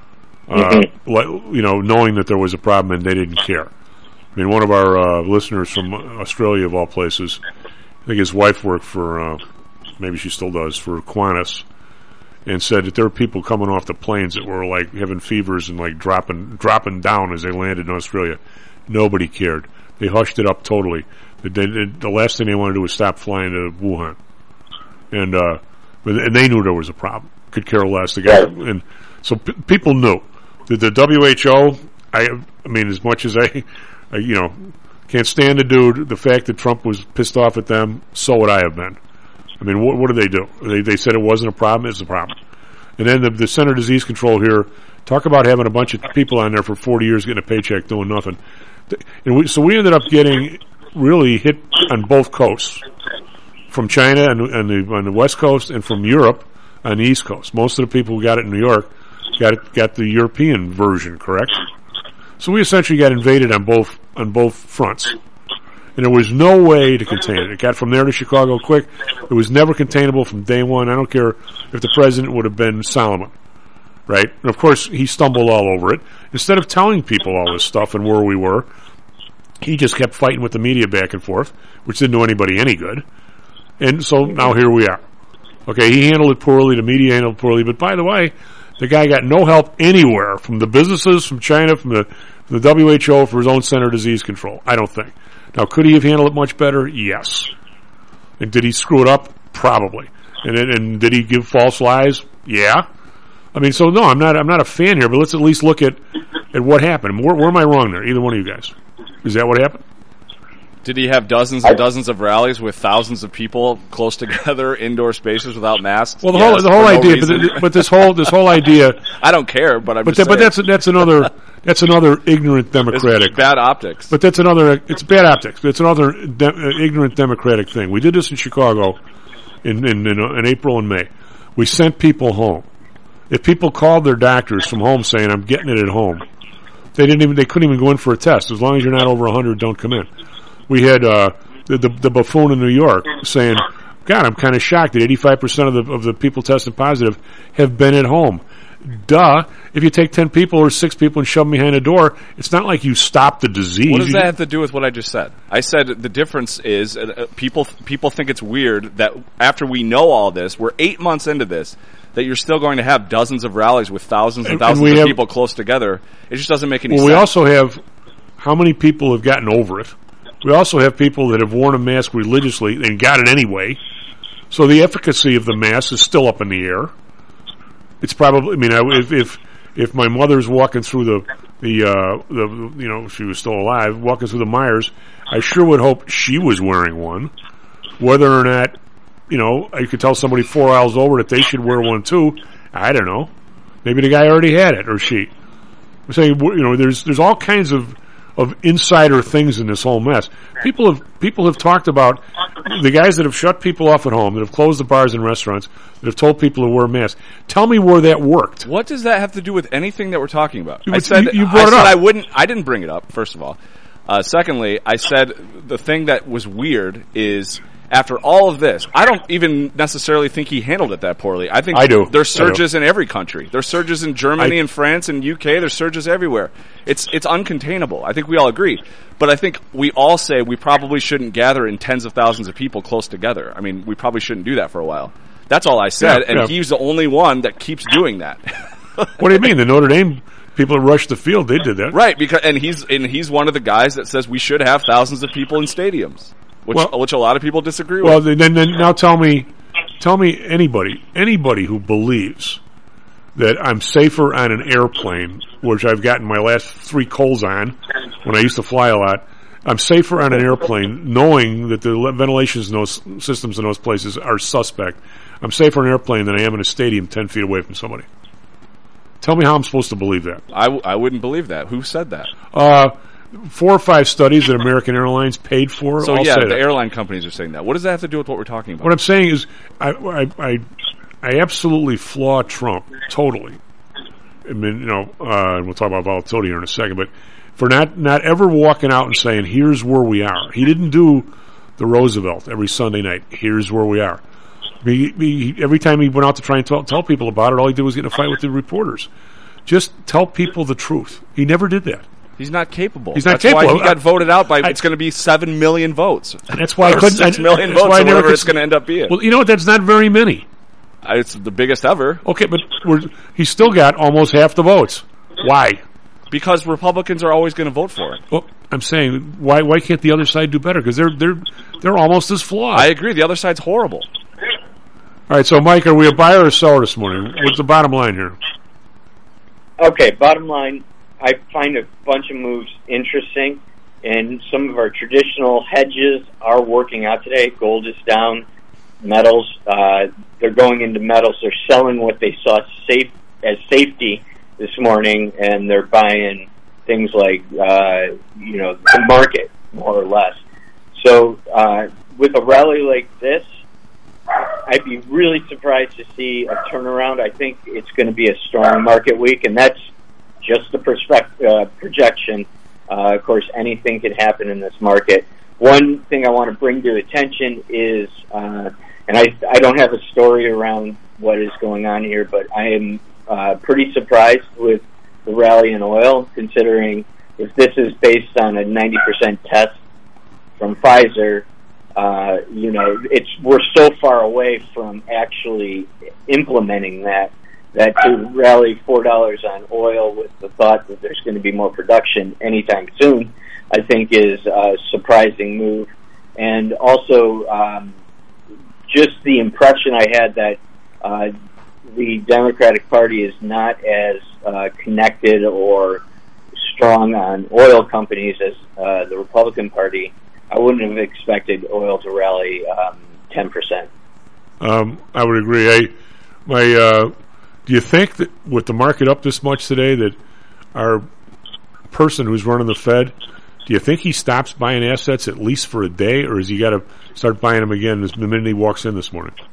knowing that there was a problem and they didn't care. I mean, one of our listeners from Australia, of all places, I think his wife worked for, maybe she still does, for Qantas, and said that there were people coming off the planes that were like having fevers and like dropping down as they landed in Australia. Nobody cared. They hushed it up totally. The last thing they wanted to do was stop flying to Wuhan, and they knew there was a problem. Could care less. And so people knew. The WHO. I mean, as much as I can't stand the dude. The fact that Trump was pissed off at them, so would I have been. I mean, what did they do? They said it wasn't a problem. It's a problem. And then the Center of Disease Control here, talk about having a bunch of people on there for 40 years getting a paycheck doing nothing. And so we ended up getting really hit on both coasts, from China on the West Coast and from Europe on the East Coast. Most of the people who got it in New York got the European version, correct? So we essentially got invaded on both fronts. And there was no way to contain it. It got from there to Chicago quick. It was never containable from day one. I don't care if the president would have been Solomon, right? And of course, he stumbled all over it. Instead of telling people all this stuff and where we were, he just kept fighting with the media back and forth, which didn't do anybody any good. And so now here we are. Okay, he handled it poorly, the media handled it poorly, but by the way, the guy got no help anywhere from the businesses, from China, from the WHO, for his own Center of Disease Control. I don't think. Now, could he have handled it much better? Yes. And did he screw it up? Probably. And did he give false lies? Yeah. I mean, so no, I'm not a fan here, but let's at least look at what happened. Where am I wrong there? Either one of you guys. Is that what happened? Did he have dozens and dozens of rallies with thousands of people close together, indoor spaces without masks? Well, the whole idea, but this whole idea. I don't care, but I'm. But just saying. that's another ignorant democratic. It's bad optics. But it's bad optics. It's another ignorant democratic thing. We did this in Chicago in April and May. We sent people home. If people called their doctors from home saying, "I'm getting it at home," they couldn't even go in for a test. As long as you're not over 100, don't come in. We had the buffoon in New York saying, "God, I'm kind of shocked that 85% of the people tested positive have been at home." Duh! If you take 10 people or 6 people and shove them behind a door, it's not like you stop the disease. What does that have to do with what I just said? I said the difference is people think it's weird that after we know all this, we're 8 months into this, that you're still going to have dozens of rallies with thousands and thousands of people close together. It just doesn't make any sense. We also have how many people have gotten over it. We also have people that have worn a mask religiously and got it anyway. So the efficacy of the mask is still up in the air. It's probably. I mean, if my mother's walking through the she was still alive, walking through the Myers, I sure would hope she was wearing one. Whether or not, I could tell somebody 4 aisles over that they should wear one too. I don't know. Maybe the guy already had it, or she. I'm saying, there's all kinds of insider things in this whole mess. People have talked about the guys that have shut people off at home, that have closed the bars and restaurants, that have told people to wear masks. Tell me where that worked. What does that have to do with anything that we're talking about? You brought it up. I didn't bring it up, first of all. Secondly, I said the thing that was weird is after all of this, I don't even necessarily think he handled it that poorly. I think there's surges in every country. There's surges in Germany and France and UK. There's surges everywhere. It's uncontainable. I think we all agree. But I think we all say we probably shouldn't gather in tens of thousands of people close together. I mean, we probably shouldn't do that for a while. That's all I said, and he's the only one that keeps doing that. What do you mean? The Notre Dame people that rushed the field, they did that. Right, and he's one of the guys that says we should have thousands of people in stadiums. Which a lot of people disagree with. Well, then now tell me anybody who believes that I'm safer on an airplane, which I've gotten my last 3 colds on when I used to fly a lot. I'm safer on an airplane knowing that the ventilation in those systems in those places are suspect. I'm safer on an airplane than I am in a stadium 10 feet away from somebody. Tell me how I'm supposed to believe that. I wouldn't believe that. Who said that? 4 or 5 studies that American Airlines paid for. So the airline companies are saying that. What does that have to do with what we're talking about? What I'm saying is, I absolutely flaw Trump totally. I mean, and we'll talk about volatility here in a second, but for not ever walking out and saying, "Here's where we are." He didn't do the Roosevelt every Sunday night. Here's where we are. Every time he went out to try and tell people about it, all he did was get in a fight with the reporters. Just tell people the truth. He never did that. He's not capable. That's why he got voted out by. It's going to be 7 million votes. That's why I couldn't. 6 million votes, or whatever it's going to end up being. Well, that's not very many. It's the biggest ever. Okay, but he's still got almost half the votes. Why? Because Republicans are always going to vote for it. Well, I'm saying why can't the other side do better? Because they're almost as flawed. I agree. The other side's horrible. All right, so Mike, are we a buyer or a seller this morning? What's the bottom line here? Okay, bottom line, I find a bunch of moves interesting, and some of our traditional hedges are working out today. Gold is down, metals, they're going into metals. They're selling what they saw as safety this morning, and they're buying things like, the market, more or less. So with a rally like this, I'd be really surprised to see a turnaround. I think it's going to be a strong market week, and that's just a projection. Of course, anything could happen in this market. One thing I want to bring to attention is, and I don't have a story around what is going on here, but I am pretty surprised with the rally in oil, considering if this is based on a 90% test from Pfizer, we're so far away from actually implementing that to rally $4 on oil with the thought that there's going to be more production anytime soon, I think is a surprising move. And also, just the impression I had that the Democratic Party is not as connected or strong on oil companies as the Republican Party. I wouldn't have expected oil to rally 10%. I would agree. Do you think that with the market up this much today that our person who's running the Fed, do you think he stops buying assets at least for a day, or has he got to start buying them again the minute he walks in this morning?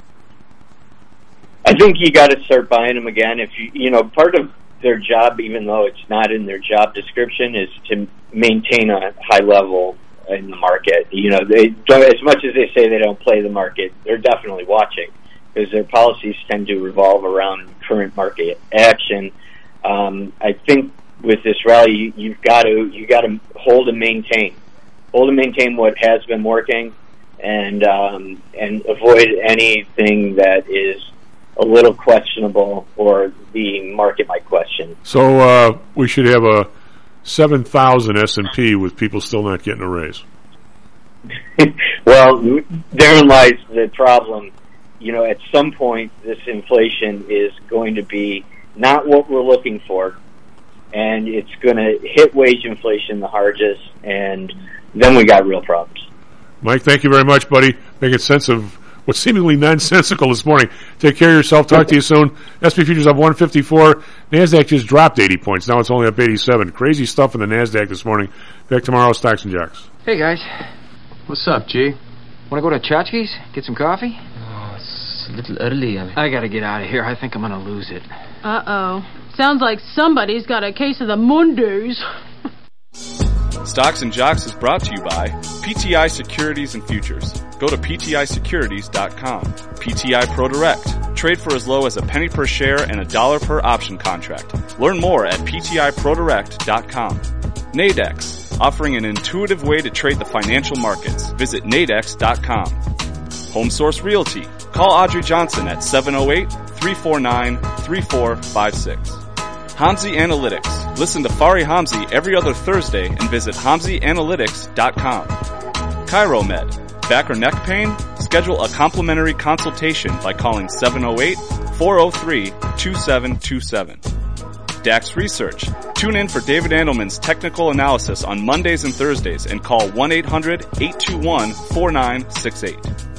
I think you got to start buying them again. If part of their job, even though it's not in their job description, is to maintain a high level in the market. They don't, as much as they say they don't play the market, they're definitely watching, because their policies tend to revolve around current market action. I think with this rally, you got to hold and maintain what has been working, and avoid anything that is a little questionable or the market might question. So we should have a 7,000 S&P with people still not getting a raise. Well, therein lies the problem. At some point, this inflation is going to be not what we're looking for, and it's going to hit wage inflation the hardest, and then we got real problems. Mike, thank you very much, buddy. Making sense of what's seemingly nonsensical this morning. Take care of yourself. Talk to you soon. SP Futures up 154. NASDAQ just dropped 80 points. Now it's only up 87. Crazy stuff in the NASDAQ this morning. Back tomorrow, Stocks and Jocks. Hey, guys. What's up, G? Want to go to Chachki's? Get some coffee? Oh, it's a little early. I got to get out of here. I think I'm going to lose it. Uh-oh. Sounds like somebody's got a case of the Mondays. Stocks and Jocks is brought to you by PTI Securities and Futures. Go to PTIsecurities.com. PTI ProDirect. Trade for as low as a penny per share and $1 per option contract. Learn more at PTIProDirect.com. Nadex. Offering an intuitive way to trade the financial markets. Visit Nadex.com. HomeSource Realty. Call Audrey Johnson at 708-349-3456. Hamzy Analytics. Listen to Fari Hamzy every other Thursday and visit HamzyAnalytics.com. ChiroMed. Back or neck pain? Schedule a complimentary consultation by calling 708-403-2727. DAX Research. Tune in for David Andelman's technical analysis on Mondays and Thursdays and call 1-800-821-4968.